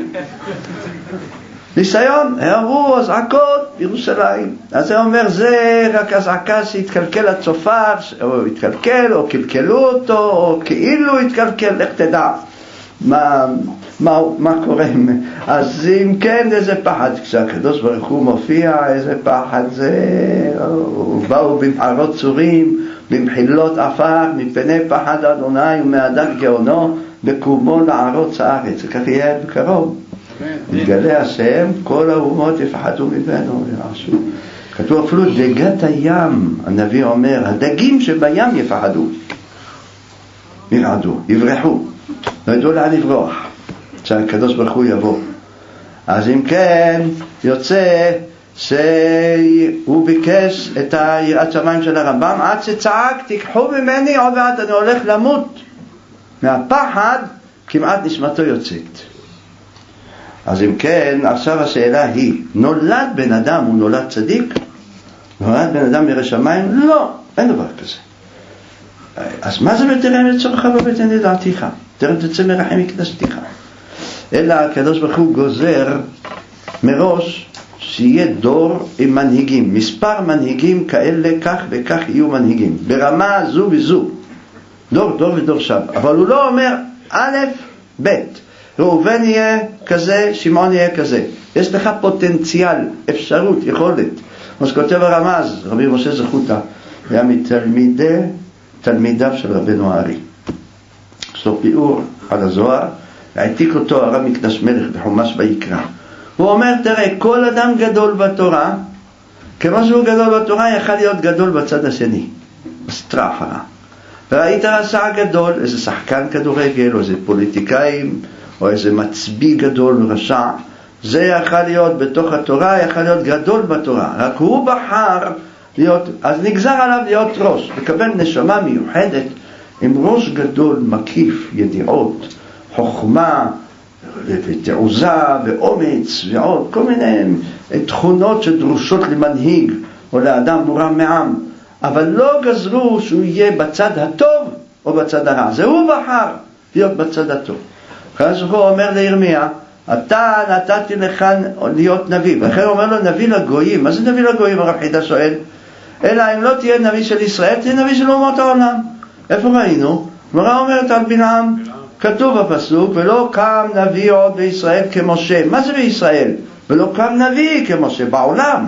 ניסיון, אמרו הזעקות בירושלים. אז זה אומר, זה רק הזעקה שהתקלקל הצופר, או התקלקל, או קלקלו אותו, או כאילו התקלקל, איך תדע מה, מה, מה קורה. אז אם כן, איזה פחד, כשהקדוש ברוך הוא מופיע, איזה פחד זה, באו במערות צורים, במחילות עפר, מפני פחד אדוני ומהדר גאונו, בקומו לערוץ הארץ. זה כך יהיה בקרוב. מתגלה השם, כל האומות יפחדו ממנו וירעשו. כתוב אפילו דגת הים, הנביא אומר, הדגים שבים יפחדו, ירעדו, יברחו, לא ידעו לאן לברוח, שהקדוש ברוך הוא יבוא. אז אם כן, יוצא שהוא ביקש את היראת שמיים של הרמב"ם, עד שצעק, תיקחו ממני, עוד מעט אני הולך למות. מהפחד כמעט נשמתו יוצאת. אז אם כן, עכשיו השאלה היא, נולד בן אדם, הוא נולד צדיק? נולד בן אדם ירא שמיים? לא, אין דבר כזה. אז מה זה בטרם את צורך בבטן ידעתיך? תרם תצא מרחם מקדשתיך. אלא הקדוש ברוך הוא גוזר מראש שיהיה דור עם מנהיגים, מספר מנהיגים כאלה, כך וכך יהיו מנהיגים, ברמה זו וזו, דור, דור ודור שם. אבל הוא לא אומר א', ב', ראובן יהיה כזה, שמעון יהיה כזה. יש לך פוטנציאל, אפשרות, יכולת. כמו שכותב הרמז, רבי משה זכותה, היה מתלמידי, תלמידיו של רבנו הארי. יש לו ביאור על הזוהר, העתיק אותו הרב מקדש מלך בחומש ויקרא. הוא אומר, תראה, כל אדם גדול בתורה, כמו שהוא גדול בתורה, יכל להיות גדול בצד השני, בסתרה אחרה. וראית רשע גדול, איזה שחקן כדורגל, או איזה פוליטיקאים, או איזה מצביא גדול רשע, זה יכל להיות בתוך התורה, יכל להיות גדול בתורה. רק הוא בחר להיות, אז נגזר עליו להיות ראש, לקבל נשמה מיוחדת, עם ראש גדול, מקיף, ידיעות, חוכמה, ותעוזה, ואומץ, ועוד כל מיני תכונות שדרושות למנהיג, או לאדם מורם מעם. אבל לא גזרו שהוא יהיה בצד הטוב, או בצד הרע. זה הוא בחר להיות בצד הטוב. אז הוא אומר לירמיה, אתה נתתי לך להיות נביא. ואחר אומר לו, נביא לגויים. מה זה נביא לגויים? הרב חידה שואל. אלא אם לא תהיה נביא של ישראל, תהיה נביא של אומות העולם. איפה ראינו? מורה אומרת על בלעם, כתוב בפסוק, ולא קם נביא עוד בישראל כמשה. מה זה בישראל? ולא קם נביא כמשה בעולם.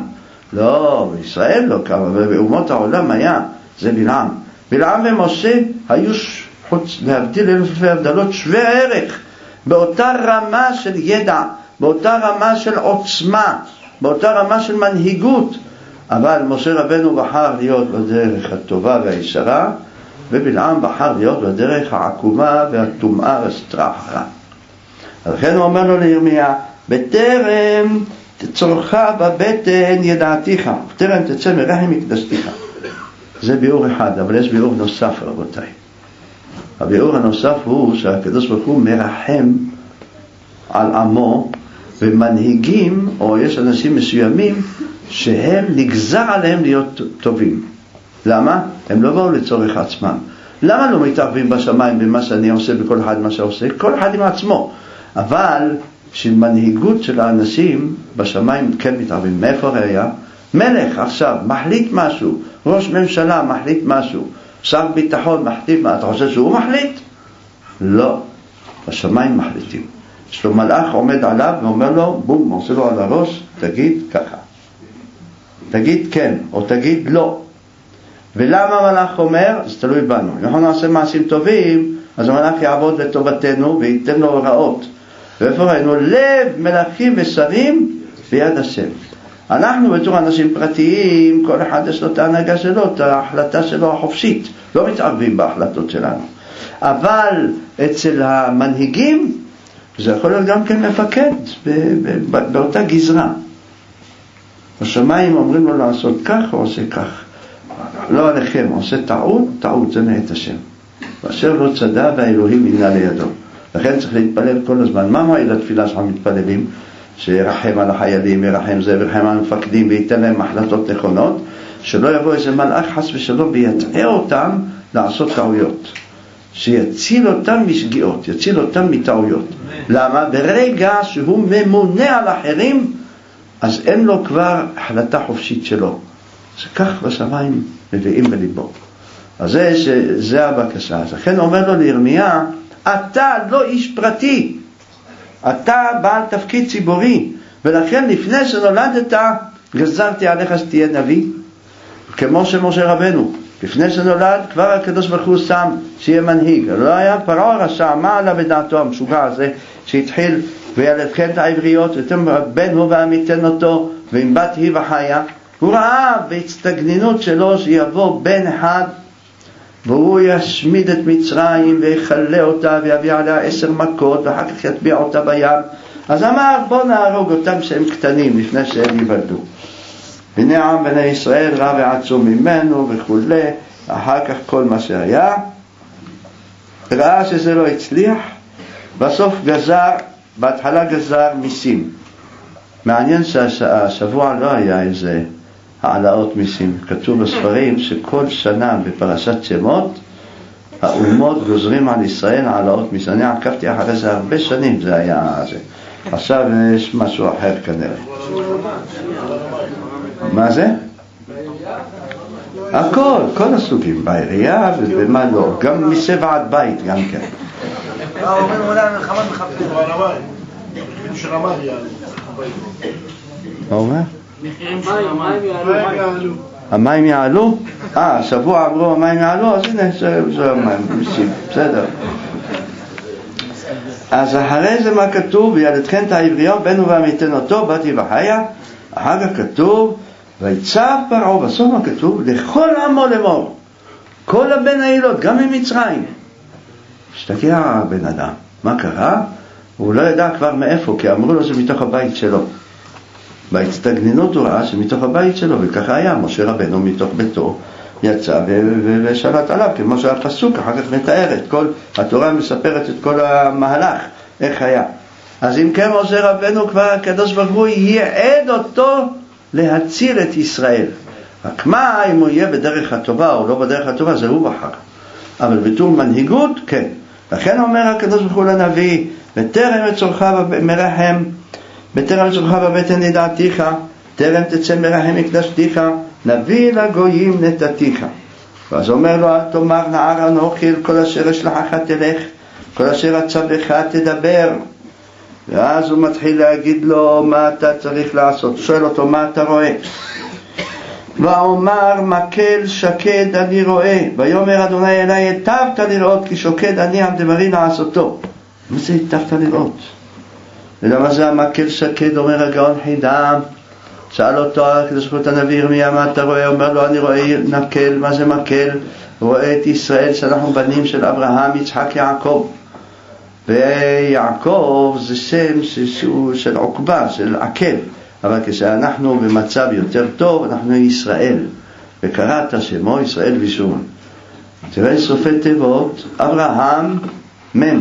לא, בישראל לא קמה, ובאומות העולם היה, זה בלעם. בלעם ומשה היו חוץ, להבדיל אלפי הבדלות, שווה ערך, באותה רמה של ידע, באותה רמה של עוצמה, באותה רמה של מנהיגות. אבל משה רבנו בחר להיות בדרך הטובה והישרה, ובלעם בחר להיות בדרך העקומה והטומאה והסטרחה. לכן הוא אומר לו לירמיה, בטרם תצורך בבטן ידעתיך, בטרם תצא מרחם מקדשתיך. זה ביאור אחד, אבל יש ביאור נוסף, רבותיי. הביאור הנוסף הוא שהקדוש ברוך הוא מרחם על עמו, ומנהיגים, או יש אנשים מסוימים שהם נגזר עליהם להיות טובים. למה? הם לא באו לצורך עצמם. למה לא מתערבים בשמיים במה שאני עושה, בכל אחד מה שעושה? כל אחד עם עצמו. אבל של מנהיגות של האנשים בשמיים כן מתערבים. מאיפה ראיה? מלך עכשיו מחליט משהו, ראש ממשלה מחליט משהו, שר ביטחון מחליט מה? אתה חושב שהוא מחליט? לא. בשמיים מחליטים. יש לו מלאך עומד עליו ואומר לו, בום, עושה לו על הראש, תגיד ככה. תגיד כן, או תגיד לא. ולמה המלאך אומר? זה תלוי בנו. אם אנחנו נעשה מעשים טובים, אז המלאך יעבוד לטובתנו וייתן לו הוראות. ואיפה ראינו? לב מלאכים ושרים ביד השם. אנחנו בתור אנשים פרטיים, כל אחד יש לו את ההנהגה שלו, את ההחלטה שלו החופשית. לא מתערבים בהחלטות שלנו. אבל אצל המנהיגים, זה יכול להיות גם כן מפקד באותה גזרה. בשמיים אומרים לו לעשות כך, הוא עושה כך. לא עליכם, עושה טעות, טעות, זה מאת השם. ואשר לא צדע והאלוהים ימנע לידו. לכן צריך להתפלל כל הזמן. מה מועיל התפילה שאנחנו מתפללים? שירחם על החיילים, ירחם זה, ירחם על המפקדים, וייתן להם החלטות נכונות, שלא יבוא איזה מלאך חס ושלום ויטעה אותם לעשות טעויות. שיציל אותם משגיאות, יציל אותם מטעויות. למה? ברגע שהוא ממונה על אחרים, אז אין לו כבר החלטה חופשית שלו. זה כך בשמיים מביאים בליבו. אז זה, זה הבקשה. אז לכן אומר לו לירמיה, אתה לא איש פרטי, אתה בעל תפקיד ציבורי, ולכן לפני שנולדת גזרתי עליך שתהיה נביא, כמו שמשה רבנו. לפני שנולד כבר הקדוש ברוך הוא שם שיהיה מנהיג. לא היה פרעה הרשע, מה עלה בדעתו המשוגע הזה שהתחיל וילדכם את העבריות ותם בן הוא ועמיתן אותו ועם בת היא וחיה. הוא ראה בהצטגנינות שלו שיבוא בן אחד והוא ישמיד את מצרים ויחלה אותה ויביא עליה עשר מכות ואחר כך יטביע אותה בים. אז אמר בוא נהרוג אותם שהם קטנים לפני שהם ייוולדו. הנה עם בני ישראל רע ועצום ממנו וכו'. אחר כך כל מה שהיה ראה שזה לא הצליח, בסוף גזר, בהתחלה גזר מיסים. מעניין שהשבוע לא היה איזה העלאות מיסים. כתוב בספרים שכל שנה בפרשת שמות האומות גוזרים על ישראל העלאות מיסים. אני עקבתי אחרי זה הרבה שנים, זה היה זה. עכשיו יש משהו אחר כנראה. מה זה? הכל, כל הסוגים, בעירייה ומה לא, גם מיסי ועד בית גם כן. לא, אומרים אולי המלחמה מחפשת על המים, מחירים של המים יעלו. מה אומר? מחירים של המים יעלו. המים יעלו? אה, שבוע אמרו המים יעלו, אז הנה זה המים, מיסים, בסדר. אז אחרי זה מה כתוב? וילדכם את העבריות בנו ועמיתן אותו באתי וחיה. אחר כך כתוב ויצב פרעה, בסוף מה כתוב? לכל עמו לאמור, כל הבן העילות, גם ממצרים. השתגע הבן אדם, מה קרה? הוא לא ידע כבר מאיפה, כי אמרו לו שמתוך הבית שלו. בהצטגנינות הוא ראה שמתוך הבית שלו, וככה היה, משה רבנו מתוך ביתו יצא ושלט עליו, כמו שהפסוק אחר כך מתאר את כל, התורה מספרת את כל המהלך, איך היה. אז אם כן משה רבנו כבר הקדוש ברוך הוא ייעד אותו להציל את ישראל. רק מה אם הוא יהיה בדרך הטובה או לא בדרך הטובה, זה הוא בחר. אבל בתור מנהיגות, כן. לכן אומר הקדוש ברוך הוא לנביא, בטרם אצורך מרחם, בטרם אצורך בבטן ידעתיך, טרם תצא מרחם מקדשתיך, נביא לגויים נתתיך. ואז אומר לו, תאמר נער אנוכי, כל אשר אשלחך תלך, כל אשר אצווך תדבר. ואז הוא מתחיל להגיד לו מה אתה צריך לעשות. שואל אותו מה אתה רואה. ואומר מקל שקד אני רואה, ויאמר אדוני אלי היטבת לראות כי שוקד אני על דברי לעשותו. מה זה היטבת לראות? ולמה זה המקל שקד? אומר הגאון חידה, שאל אותו הקדוש ברוך הוא הנביא ירמיה מה אתה רואה? אומר לו אני רואה מקל. מה זה מקל? רואה את ישראל שאנחנו בנים של אברהם, יצחק, יעקב, ויעקב זה שם שהוא של עוקבה, של עקב, אבל כשאנחנו במצב יותר טוב אנחנו ישראל, וקראת שמו ישראל וישורון. תראה סופי תיבות, אברהם מם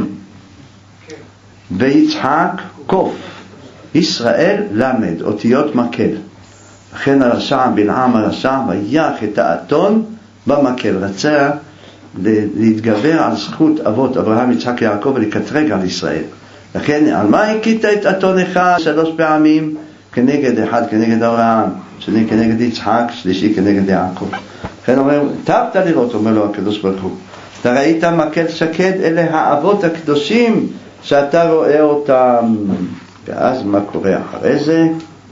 ויצחק קוף, ישראל למד, אותיות מקל. לכן הרשע בלעם הרשע ויח את האתון במקל, רצה להתגבר על זכות אבות אברהם, יצחק, יעקב ולקטרג על ישראל. לכן על מה הכית את אתון אחד שלוש פעמים? כנגד אחד כנגד אברהם, שני כנגד יצחק, שלישי כנגד יעקב. לכן אומר, טבת לראות, אומר לו הקדוש ברוך הוא, אתה ראית מקל שקד, אלה האבות הקדושים שאתה רואה אותם. ואז מה קורה אחרי זה?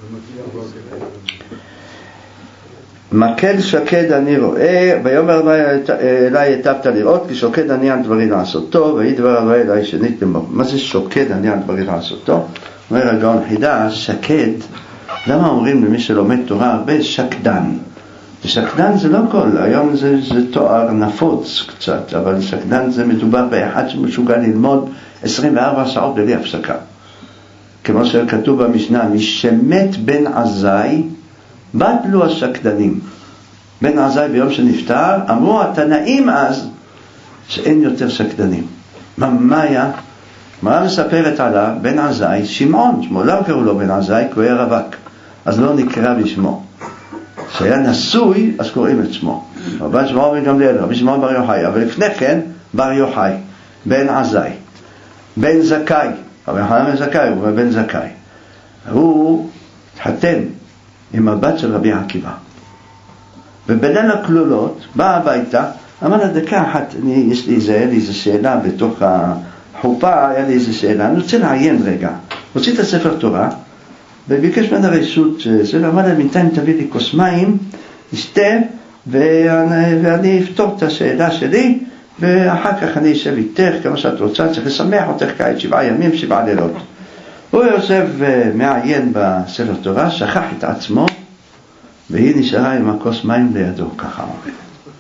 מקל שקד אני רואה, ויאמר אלי היטבת לראות כי שוקד אני על דברי לעשותו, ויהי דבר אלי אלי שנית למור. מה זה שוקד אני על דברי לעשותו? אומר הגאון חידה, שקד, למה אומרים למי שלומד תורה הרבה שקדן? שקדן זה לא כל, היום זה, זה תואר נפוץ קצת, אבל שקדן זה מדובר באחד שמשוגע ללמוד עשרים וארבע שעות בלי הפסקה. כמו שכתוב במשנה, משמת בן עזאי בטלו השקדנים. בן עזאי ביום שנפטר אמרו התנאים אז שאין יותר שקדנים. מה, מה היה? מה מספרת עליו? בן עזאי, שמעון, שמו, לא קראו לו בן עזאי, כי הוא היה רווק, אז לא נקרא בשמו. כשהיה נשוי, אז קוראים את שמו. רבן שמעון בן גמליאל, רבי שמעון בר יוחאי, אבל לפני כן בר יוחאי, בן עזאי, בן זכאי, רבי יוחנן בן זכאי, הוא בן זכאי. הוא התחתן עם הבת של רבי עקיבא. ובליל הכלולות, בא הביתה, אמר לה דקה אחת, אני, יש לי איזה, איזה שאלה בתוך החופה, היה לי איזה שאלה, אני רוצה לעיין רגע. הוציא את הספר תורה, וביקש ממנה רשות, זה אמר לה, בינתיים תביא לי כוס מים, נשתה, ואני, ואני אפתור את השאלה שלי, ואחר כך אני אשב איתך, כמו שאת רוצה, צריך לשמח אותך כעת שבעה ימים, שבעה לילות. הוא יושב מעיין בספר תורה, שכח את עצמו, והיא נשארה עם הכוס מים לידו, ככה אומר.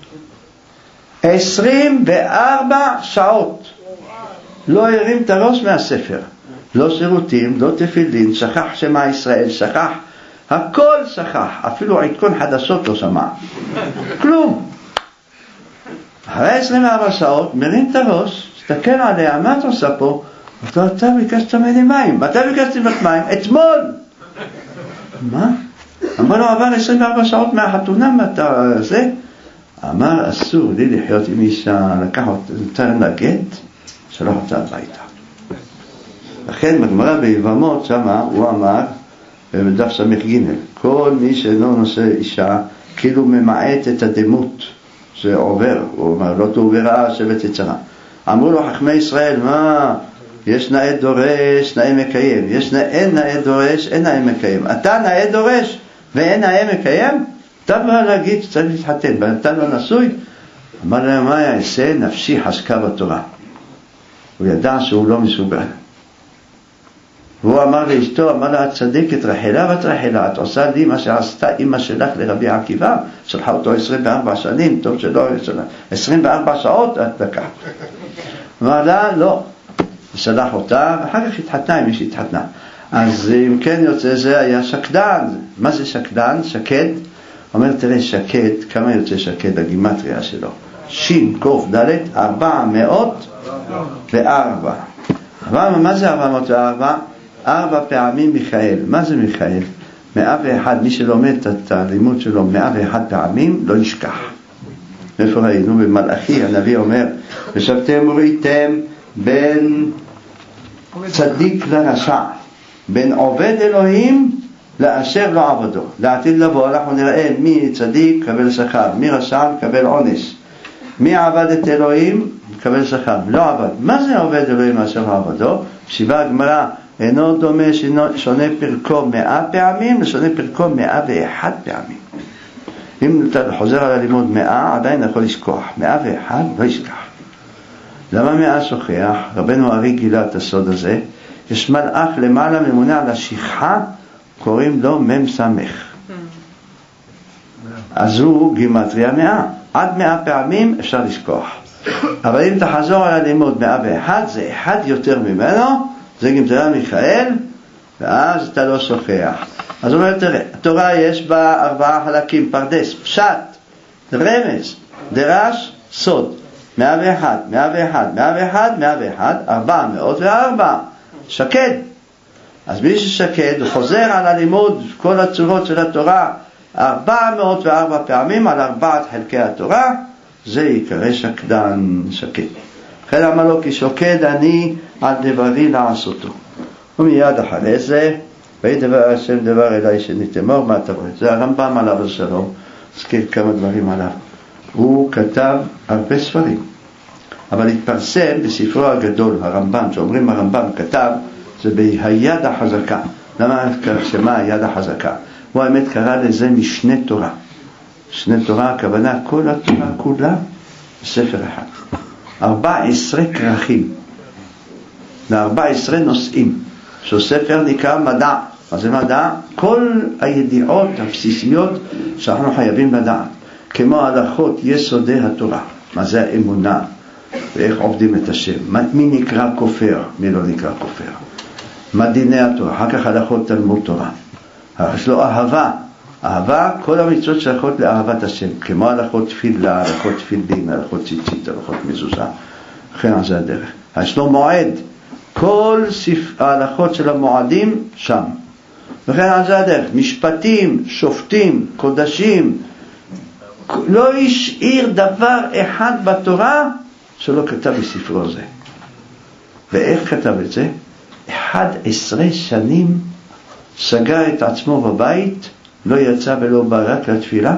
עשרים וארבע שעות לא הרים את הראש מהספר, לא שירותים, לא תפילין, שכח שמה ישראל, שכח, הכל שכח, אפילו עדכון חדשות לא שמע, כלום. אחרי עשרים וארבע שעות מרים את הראש, תסתכל עליה, מה אתה עושה פה? אתה, אתה ביקשת ממני מים. מתי ביקשתי ממך מים? אתמול. מה? אמר לו, עבר עשרים וארבע שעות מהחתונה, מה אתה זה? אמר, אסור לי לחיות עם אישה, לקח אותה לגט, שלח אותה הביתה. לכן בגמרא ביבמות שמה, הוא אמר, בדף סמך ג', כל מי שאינו נושא אישה, כאילו ממעט את הדמות, זה עובר, הוא אומר, לא תעוברה שבט יצרה. אמרו לו חכמי ישראל, מה? יש נאה דורש, נאה מקיים. יש נאה, אין נאה דורש, אין נאה מקיים. אתה נאה דורש ואין נאה מקיים? אתה בא להגיד שצריך להתחתן, ואתה לא נשוי? אמר להם, מה יעשה? נפשי חשקה בתורה. הוא ידע שהוא לא מסוגל. והוא אמר לאשתו, אמר לה, את צדקת רחלה ואת רחלה, את עושה לי מה שעשתה אמא שלך לרבי עקיבא, שלחה אותו עשרים וארבע שנים, טוב שלא, עשרים וארבע שעות את לקחת. אמר לה, לא. שלח אותה, ואחר כך התחתנה עם מי שהתחתנה. אז אם כן יוצא, זה היה שקדן. מה זה שקדן? שקד. אומר, תראה, שקד, כמה יוצא שקד הגימטריה שלו? שין, קוף, דלת, ארבע מאות וארבע. מה זה ארבע מאות וארבע? ארבע פעמים מיכאל. מה זה מיכאל? מאה ואחד, מי שלומד את הלימוד שלו מאה ואחד פעמים, לא ישכח. איפה ראינו? במלאכי, הנביא אומר, ושבתם וראיתם בין צדיק לרשע, בין עובד אלוהים לאשר לא עבדו. לעתיד לבוא אנחנו נראה מי צדיק קבל שכר, מי רשע קבל עונש, מי עבד את אלוהים קבל שכר, לא עבד. מה זה עובד אלוהים לאשר לא עבדו? שיבה הגמרא, אינו דומה שונה פרקו מאה פעמים לשונה פרקו מאה ואחד פעמים. אם אתה חוזר על הלימוד מאה, עדיין יכול לשכוח. מאה ואחד לא ישכח. למה מאה שוכח? רבנו ארי גילה את הסוד הזה. יש מלאך למעלה ממונה על השכחה, קוראים לו מם סמך. אז הוא גימטריה מאה. עד מאה פעמים אפשר לשכוח. אבל אם תחזור על הלימוד מאה ואחד, זה אחד יותר ממנו, זה גימטריה מיכאל, ואז אתה לא שוכח. אז הוא אומר, תראה, התורה יש בה ארבעה חלקים, פרדס, פשט, רמז, דרש, סוד. מאה ואחד, מאה ואחד, מאה ואחד, מאה ואחד, ארבע מאות וארבע. שקד. אז מי ששקד, הוא חוזר על הלימוד, כל הצורות של התורה, ארבע מאות וארבע פעמים על ארבעת חלקי התורה, זה יקרא שקדן, שקד. לכן אמר לו, כי שוקד אני על דברי לעשותו. ומיד אחרי זה, וידבר השם דבר אליי שנתמור, מה אתה רואה? זה הרמב"ם עליו השלום, הזכיר כמה דברים עליו. הוא כתב הרבה ספרים, אבל התפרסם בספרו הגדול, הרמב"ם, שאומרים הרמב"ם כתב, זה ביד החזקה. למה שמה היד החזקה? הוא האמת קרא לזה משנה תורה. משנה תורה, הכוונה כל התורה כולה בספר אחד. ארבע עשרה כרכים, לארבע עשרה נושאים, שספר נקרא מדע. אז זה מדע, כל הידיעות הבסיסיות שאנחנו חייבים לדעת, כמו הלכות יסודי התורה, מה זה האמונה, ואיך עובדים את השם, מי נקרא כופר, מי לא נקרא כופר, מה דיני התורה, אחר כך הלכות תלמוד תורה, יש לו אהבה, אהבה, כל המצוות שייכות לאהבת השם, כמו הלכות תפילה, הלכות תפילין, הלכות ציצית, הלכות מזוזה, לכן זה הדרך. יש לו מועד, כל ההלכות של המועדים שם, וכן זה הדרך, משפטים, שופטים, קודשים, לא השאיר דבר אחד בתורה שלא כתב בספרו זה. ואיך כתב את זה? אחד עשרה שנים סגר את עצמו בבית, לא יצא ולא בא רק לתפילה,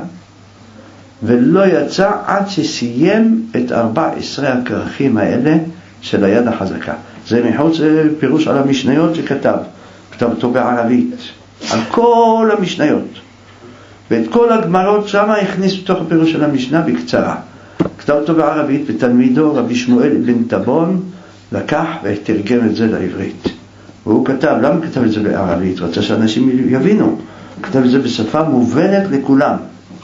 ולא יצא עד שסיים את ארבע עשרה הכרכים האלה של היד החזקה. זה מחוץ פירוש על המשניות שכתב, כתב אותו בערבית, על כל המשניות. ואת כל הגמרות שם הכניס בתוך הפירוש של המשנה בקצרה. כתב אותו בערבית, ותלמידו רבי שמואל בן טבון לקח ותרגם את זה לעברית. והוא כתב, למה כתב את זה בערבית? רצה שאנשים יבינו. כתב את זה בשפה מובנת לכולם.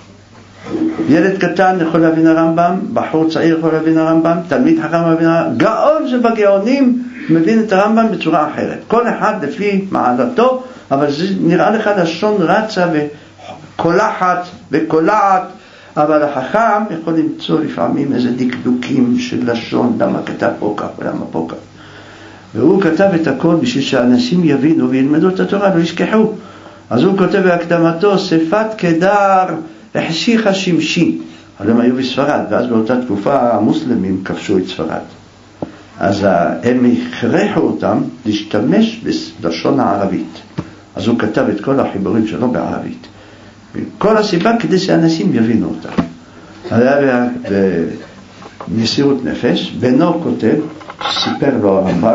ילד קטן יכול להבין הרמב"ם, בחור צעיר יכול להבין הרמב"ם, תלמיד חכם להבין הרמב"ם, גאון שבגאונים מבין את הרמב"ם בצורה אחרת. כל אחד לפי מעלתו, אבל זה נראה לך לשון רצה וקולחת וקולעת, אבל החכם יכול למצוא לפעמים איזה דקדוקים של לשון, למה כתב פה כך ולמה פה כך. והוא כתב את הכל בשביל שאנשים יבינו וילמדו את התורה, לא ישכחו. אז הוא כותב בהקדמתו, שפת קדר החשיכה שמשי. אבל הם היו בספרד, ואז באותה תקופה המוסלמים כבשו את ספרד. אז הם הכרחו אותם להשתמש בלשון הערבית. אז הוא כתב את כל החיבורים שלו בערבית. כל הסיבה כדי שאנשים יבינו אותם. היה במסירות נפש, בנו כותב, סיפר לו הרמב"ם,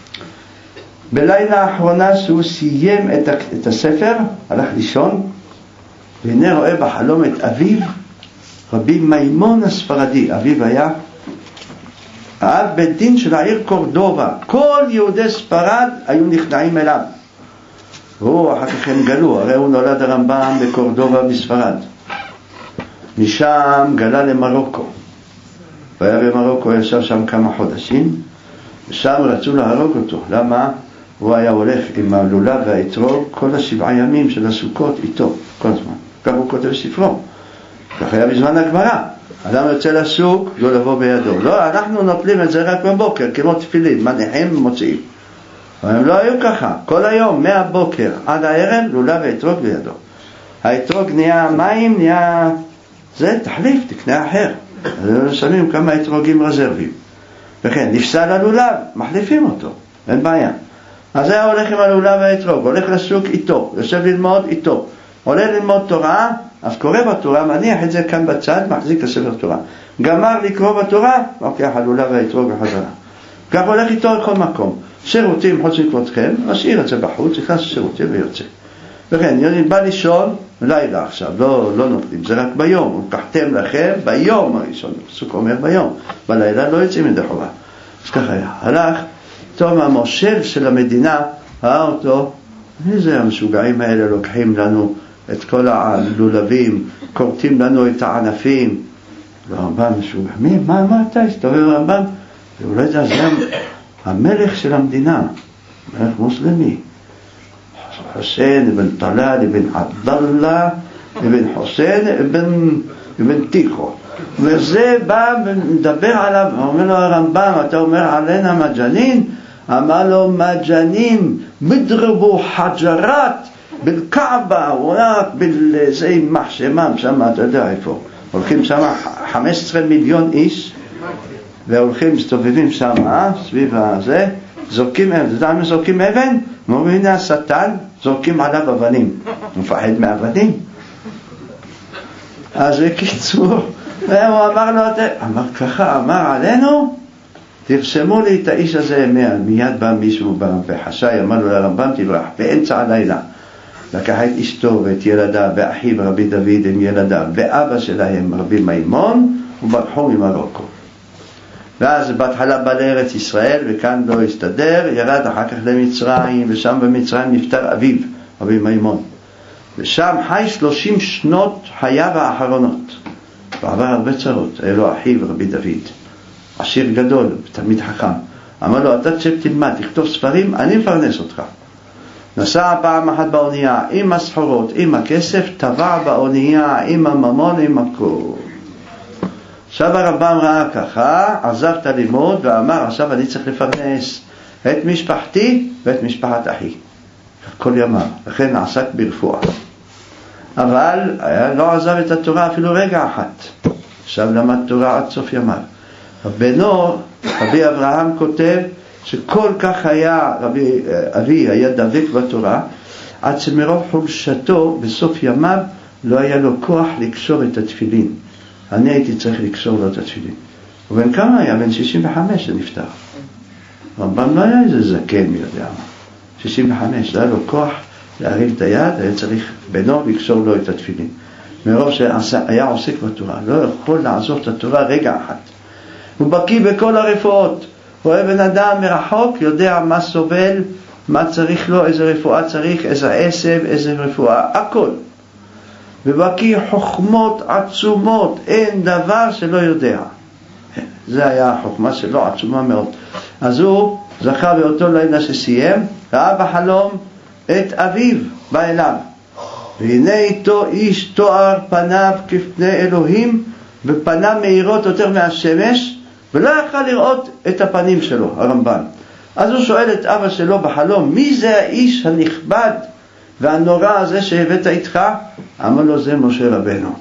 בלילה האחרונה שהוא סיים את, את הספר, הלך לישון, והנה רואה בחלום את אביו, רבי מימון הספרדי. אביו היה האב בית דין של העיר קורדובה. כל יהודי ספרד היו נכנעים אליו. הוא אחר כך הם גלו, הרי הוא נולד הרמב"ם בקורדובה בספרד. משם גלה למרוקו. והיה במרוקו, ישב שם כמה חודשים, ושם רצו להרוג אותו. למה? הוא היה הולך עם הלולב והאתרוג כל השבעה ימים של הסוכות איתו, כל הזמן. כך הוא כותב ספרו. כך היה בזמן הגמרא. אדם יוצא לסוק, לא לבוא בידו. לא, אנחנו נוטלים את זה רק בבוקר, כמו תפילין, מניחים ומוציאים. אבל הם לא היו ככה. כל היום, מהבוקר עד הערב, לולב והאתרוג בידו. האתרוג נהיה מים, נהיה... זה תחליף, תקנה אחר. אז שמים כמה אתרוגים רזרבים. וכן, נפסל הלולב, מחליפים אותו, אין בעיה. אז זה הולך עם הלולב והאתרוג, הולך לסוק איתו, יושב ללמוד איתו, עולה ללמוד תורה, אז קורא בתורה, מניח את זה כאן בצד, מחזיק לספר תורה. גמר לקרוא בתורה, לוקח הלולב והאתרוג בחזרה. כך הולך איתו לכל מקום. שירותים חוץ מכבודכם, משאיר את זה בחוץ, נכנס לשירותים ויוצא. וכן, יוני בא לישון, לילה עכשיו, לא, לא נופלים, זה רק ביום, לקחתם לכם ביום הראשון, הפסוק אומר ביום, בלילה לא יוצאים ידי חובה. אז ככה היה, הלך, טוב, המושל של המדינה, ראה אותו, איזה המשוגעים האלה לוקחים לנו את כל הלולבים, קורטים לנו את הענפים, והרמב"ם משוגע, מי, מה, מה אתה הסתובב הרמב"ם? והוא לא יודע, זה המלך של המדינה, מלך מוסלמי, חוסיין אבן טלאל אבן עבדאללה אבן חוסיין אבן, אבן תיכו, וזה בא ומדבר עליו, אומר לו הרמב"ם, אתה אומר עלינה מג'נין? אמר לו מג'נים מדרבו חג'רת בלקעבה, הוא רק בזה מחשמם שם, אתה יודע איפה הולכים שם חמישה עשר מיליון איש והולכים מסתובבים שם סביב הזה, זורקים אבן, אתה יודע מה זורקים אבן? אומרים הנה השטן, זורקים עליו אבנים, הוא מפחד מאבנים. אז בקיצור הוא אמר לו, אמר ככה, אמר עלינו, תרשמו לי את האיש הזה, מיד בא מישהו וחשאי, אמר לו לרמב"ם תברח, באמצע הלילה לקח את אשתו ואת ילדיו ואחיו רבי דוד עם ילדיו ואבא שלהם רבי מימון וברחו ממרוקו. ואז בהתחלה בא לארץ ישראל וכאן לא הסתדר, ירד אחר כך למצרים, ושם במצרים נפטר אביו רבי מימון, ושם חי שלושים שנות חייו האחרונות ועבר הרבה צרות. היה לו אחיו רבי דוד עשיר גדול, תלמיד חכם, אמר לו אתה תשב תלמד, תכתוב ספרים, אני מפרנס אותך. נסע פעם אחת באונייה עם הסחורות, עם הכסף, טבע באונייה עם הממון, עם הכל. עכשיו הרמב"ם ראה ככה, עזב את הלימוד ואמר עכשיו אני צריך לפרנס את משפחתי ואת משפחת אחי כל ימיו, לכן עסק ברפואה, אבל לא עזב את התורה אפילו רגע אחת. עכשיו למד תורה עד סוף ימיו. בנו רבי אברהם כותב שכל כך היה רבי אבי היה דבק בתורה עד שמרוב חולשתו בסוף ימיו לא היה לו כוח לקשור את התפילין. אני הייתי צריך לקשור לו את התפילין. ובן כמה היה? בן שישים וחמש שנפטר. רמב"ם לא היה איזה זקן מי יודע מה, שישים וחמש, לא היה לו כוח להרים את היד, היה צריך בנו לקשור לו את התפילין. מרוב שהיה עוסק בתורה לא יכול לעזוב את התורה רגע אחת. הוא בקיא בכל הרפואות, רואה בן אדם מרחוק, יודע מה סובל, מה צריך לו, איזה רפואה צריך, איזה עשב, איזה רפואה, הכל. ובקיא חוכמות עצומות, אין דבר שלא יודע. זה היה החוכמה שלו, עצומה מאוד. אז הוא זכה באותו לילה שסיים, ראה בחלום את אביו בא אליו, והנה איתו איש תואר פניו כפני אלוהים, ופניו מאירות יותר מהשמש, ולא יכל לראות את הפנים שלו, הרמב"ם. אז הוא שואל את אבא שלו בחלום, מי זה האיש הנכבד והנורא הזה שהבאת איתך? אמר לו, זה משה רבנו.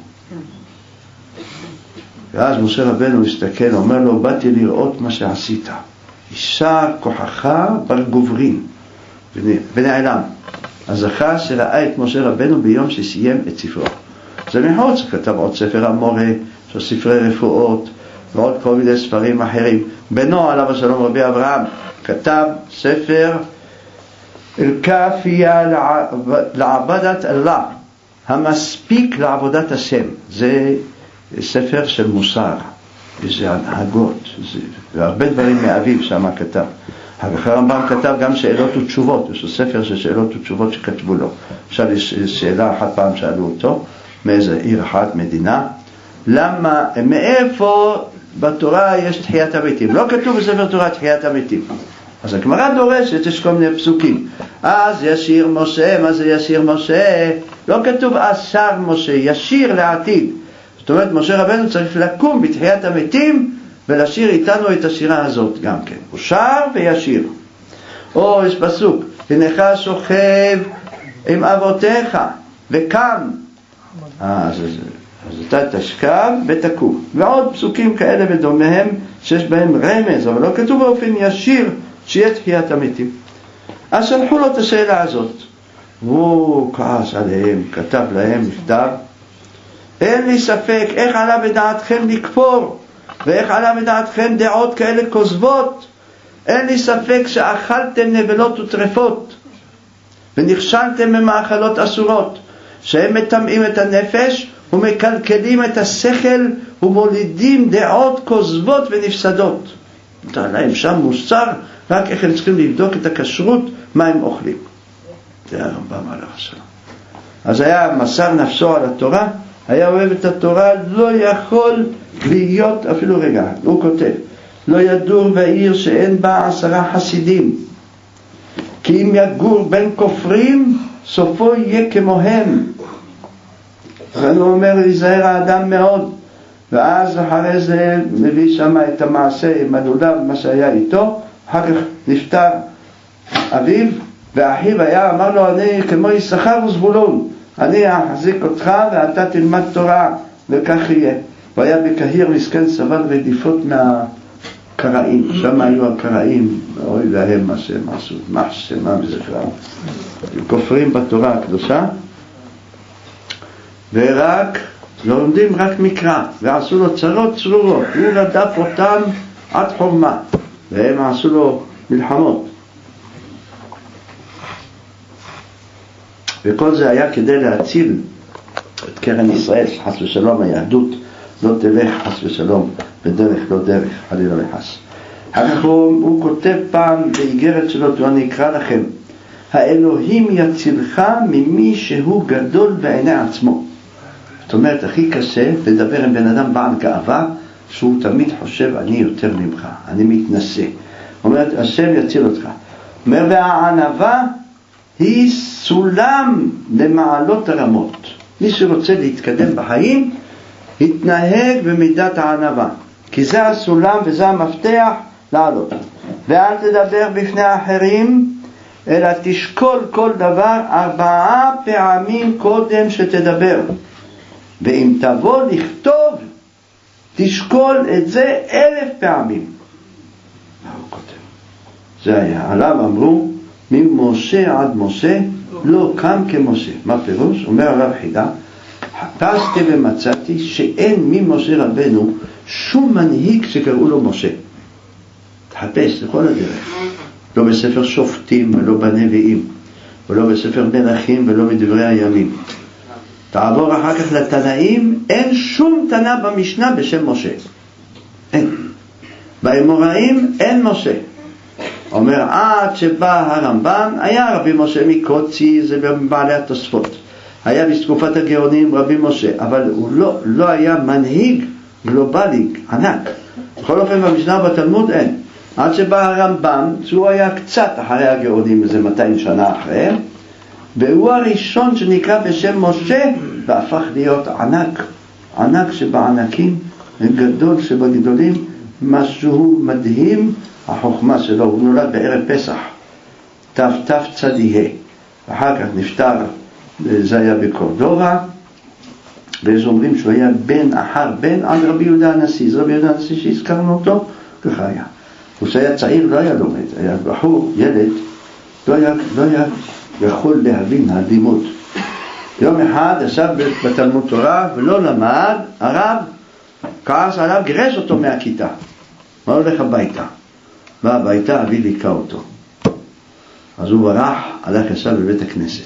ואז משה רבנו הסתכל, אומר לו, באתי לראות מה שעשית. יישר כוחך בר גוברין, ונעלם. אז זכה שראה את משה רבנו ביום שסיים את ספרו. זה מחוץ, כתב עוד ספר המורה, של ספרי רפואות, ועוד כל מיני ספרים אחרים. בנו עליו השלום רבי אברהם כתב ספר אל-כאפיה לעבודת אללה, המספיק לעבודת השם. זה ספר של מוסר, זה הנהגות, זה הרבה דברים מאביו שם כתב. הרמב"ם כתב גם שאלות ותשובות, יש ספר של שאלות ותשובות שכתבו לו. עכשיו יש שאלה אחת פעם שאלו אותו מאיזה עיר אחת, מדינה, למה, מאיפה בתורה יש תחיית המתים? לא כתוב בספר תורה תחיית המתים. אז הגמרא דורשת, יש כל מיני פסוקים. אז ישיר משה, מה זה ישיר משה? לא כתוב אשר משה, ישיר לעתיד. זאת אומרת, משה רבנו צריך לקום בתחיית המתים ולשיר איתנו את השירה הזאת גם כן. הוא שר וישיר. או יש פסוק, הנך שוכב עם אבותיך וקם. אה, זה זה. אז אתה תשכב ותקום. ועוד פסוקים כאלה ודומיהם שיש בהם רמז, אבל לא כתוב באופן ישיר שיהיה תחיית המתים. אז שלחו לו את השאלה הזאת. הוא כעס עליהם, כתב להם מכתב, אין לי ספק איך עלה בדעתכם לקפור, ואיך עלה בדעתכם דעות כאלה כוזבות. אין לי ספק שאכלתם נבלות וטרפות, ונכשלתם במאכלות אסורות, שהם מטמאים את הנפש ומקלקלים את השכל ומולידים דעות כוזבות ונפסדות. נתן להם שם מוסר, רק איך הם צריכים לבדוק את הכשרות, מה הם אוכלים. זה הרמב"ם עליו השלום. אז היה מסר נפשו על התורה, היה אוהב את התורה, לא יכול להיות אפילו רגע. הוא כותב, לא ידור בעיר שאין בה עשרה חסידים, כי אם יגור בין כופרים, סופו יהיה כמוהם. הוא אומר, להיזהר האדם מאוד. ואז אחרי זה מביא שם את המעשה עם הדודיו, מה שהיה איתו. אחר כך נפטר אביו, ואחיו היה, אמר לו, אני כמו יששכר וזבולון, אני אחזיק אותך ואתה תלמד תורה, וכך יהיה. והיה בקהיר מסכן, סבל רדיפות מהקראים, שם היו הקראים, אוי להם מה שהם עשו, מה שמה מזכרם, כופרים בתורה הקדושה, ורק לא לומדים רק מקרא, ועשו לו צרות צרורות, הוא רדף אותם עד חורמה, והם עשו לו מלחמות. וכל זה היה כדי להציל את קרן ישראל, חס ושלום היהדות לא תלך חס ושלום בדרך לא דרך, חלילה וחס. אחר כך הוא, הוא כותב פעם באיגרת שלו, אני אקרא לכם, האלוהים יצילך ממי שהוא גדול בעיני עצמו. זאת אומרת, הכי קשה לדבר עם בן אדם בעל גאווה, שהוא תמיד חושב, אני יותר ממך, אני מתנשא. אומרת, השם יציל אותך. אומר, והענווה היא סולם למעלות הרמות. מי שרוצה להתקדם בחיים, יתנהג במידת הענווה. כי זה הסולם וזה המפתח לעלות. ואל תדבר בפני האחרים, אלא תשקול כל דבר ארבעה פעמים קודם שתדבר. ואם תבוא לכתוב, תשקול את זה אלף פעמים. מה הוא כותב? זה היה. עליו אמרו, ממשה עד משה לא קם כמשה. מה פירוש? אומר הרב חידה, חפשתי ומצאתי שאין ממשה רבנו שום מנהיג שקראו לו משה. תחפש לכל הדרך. לא בספר שופטים ולא בנביאים, ולא בספר מלכים ולא בדברי הימים. תעבור אחר כך לתנאים, אין שום תנא במשנה בשם משה. אין. באמוראים אין משה. אומר, עד שבא הרמב"ם, היה רבי משה מקוצי, זה בעלי התוספות. היה בתקופת הגאונים רבי משה, אבל הוא לא, לא היה מנהיג גלובלי, ענק. בכל אופן במשנה בתלמוד אין. עד שבא הרמב"ם, שהוא היה קצת אחרי הגאונים, זה מאתיים שנה אחריהם, והוא הראשון שנקרא בשם משה, והפך להיות ענק, ענק שבענקים, גדול שבגדולים, משהו מדהים, החוכמה שלו. הוא נולד בערב פסח, תף תף צדיה, אחר כך נפטר, זה היה בקורדובה, ויש אומרים שהוא היה בן אחר בן עד רבי יהודה הנשיא. זה רבי יהודה הנשיא שהזכרנו אותו, ככה היה. הוא שהיה צעיר, לא היה לומד, היה בחור, ילד, לא היה, לא היה יכול להבין הלימוד. יום אחד ישב בתלמוד תורה ולא למד, הרב כעס עליו, גירש אותו מהכיתה. מה הולך הביתה? בא הביתה, אבי ליקה אותו. אז הוא ברח, הלך ישב בבית הכנסת.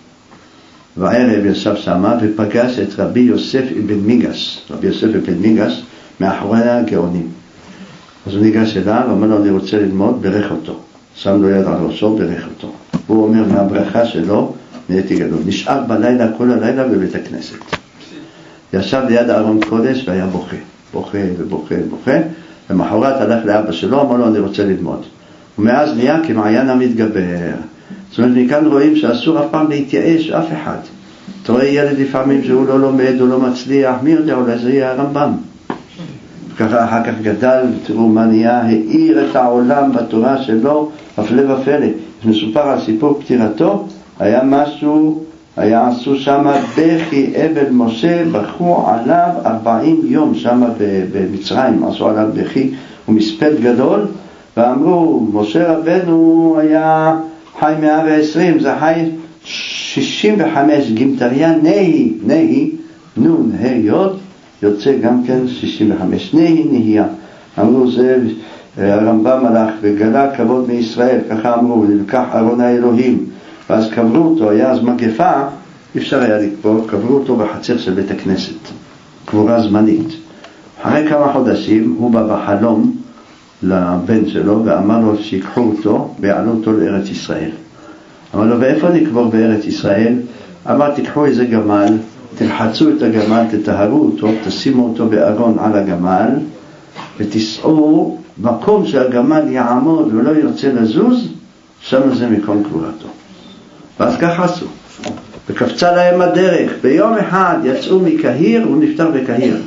והערב ישב שמה ופגש את רבי יוסף אבן מיגס, רבי יוסף אבן מיגס, מאחורי הגאונים. אז הוא ניגש אליו, אמר לו, אני רוצה ללמוד, ברך אותו. שם לו יד על ראשו, ברך אותו. הוא אומר, מהברכה שלו, נהייתי גדול. נשאר בלילה, כל הלילה בבית הכנסת. ישב ליד ארון קודש והיה בוכה. בוכה ובוכה ובוכה. ומחרת הלך לאבא שלו, אמר לו, אני רוצה ללמוד. ומאז נהיה כמעיין המתגבר. זאת אומרת, מכאן רואים שאסור אף פעם להתייאש אף אחד. אתה רואה ילד לפעמים שהוא לא לומד, הוא לא מצליח, מי יודע, אולי זה יהיה הרמב"ם. וככה אחר כך גדל, תראו מה נהיה, העיר את העולם בתורה שלו, הפלא ופלא. מסופר על סיפור פטירתו, היה משהו, היה עשו שם בכי אבל משה, בכו עליו ארבעים יום שם במצרים, עשו עליו בכי ומספד גדול, ואמרו, משה רבנו היה חי מאה ועשרים, זה חי שישים וחמש, גימטריה נהי, נהי, נון, היות, יוצא גם כן שישים וחמש, נהי נהיה. אמרו, זה הרמב"ם הלך וגלה כבוד מישראל, ככה אמרו, נלקח ארון האלוהים, ואז קברו אותו, היה אז מגפה, אי אפשר היה לקבור, קברו אותו בחצר של בית הכנסת, קבורה זמנית. אחרי כמה חודשים הוא בא בחלום לבן שלו ואמר לו שיקחו אותו ויעלו אותו לארץ ישראל. אמר לו, ואיפה נקבור בארץ ישראל? אמר, תיקחו איזה גמל, תלחצו את הגמל, תטהרו אותו, תשימו אותו בארון על הגמל ותיסעו מקום שהגמל יעמוד ולא ירצה לזוז, שם זה מקום קבורתו. ואז כך עשו, וקפצה להם הדרך. ביום אחד יצאו מקהיר, הוא נפטר בקהיר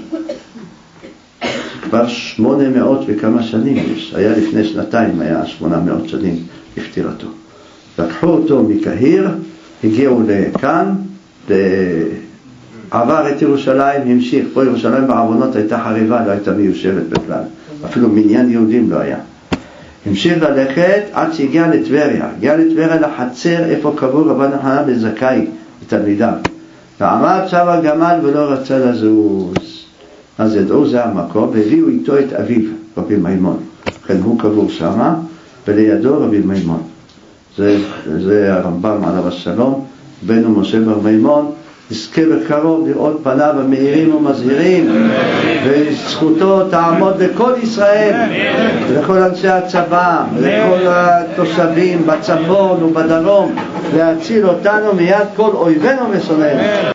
כבר שמונה מאות וכמה שנים, היה לפני שנתיים, היה שמונה מאות שנים לפטירתו. לקחו אותו מקהיר, הגיעו לכאן, עבר את ירושלים, המשיך. פה ירושלים בעוונות הייתה חריבה, לא הייתה מיושבת בכלל, אפילו מניין יהודים לא היה. המשיך ללכת עד שהגיע לטבריה, הגיע לטבריה לחצר איפה קבור רבן יוחנן בן זכאי לתלמידיו, ועמד שם הגמל ולא רצה לזוז. אז ידעו זה המקום, והביאו איתו את אביו, רבי מימון. לכן הוא קבור שמה, ולידו רבי מימון. זה, זה הרמב"ם עליו השלום, בנו משה בר מימון, נזכה בקרוב לראות פניו המאירים ומזהירים, וזכותו תעמוד לכל ישראל, לכל אנשי הצבא, לכל התושבים בצפון ובדרום, להציל אותנו מיד כל אויבינו ושונאינו.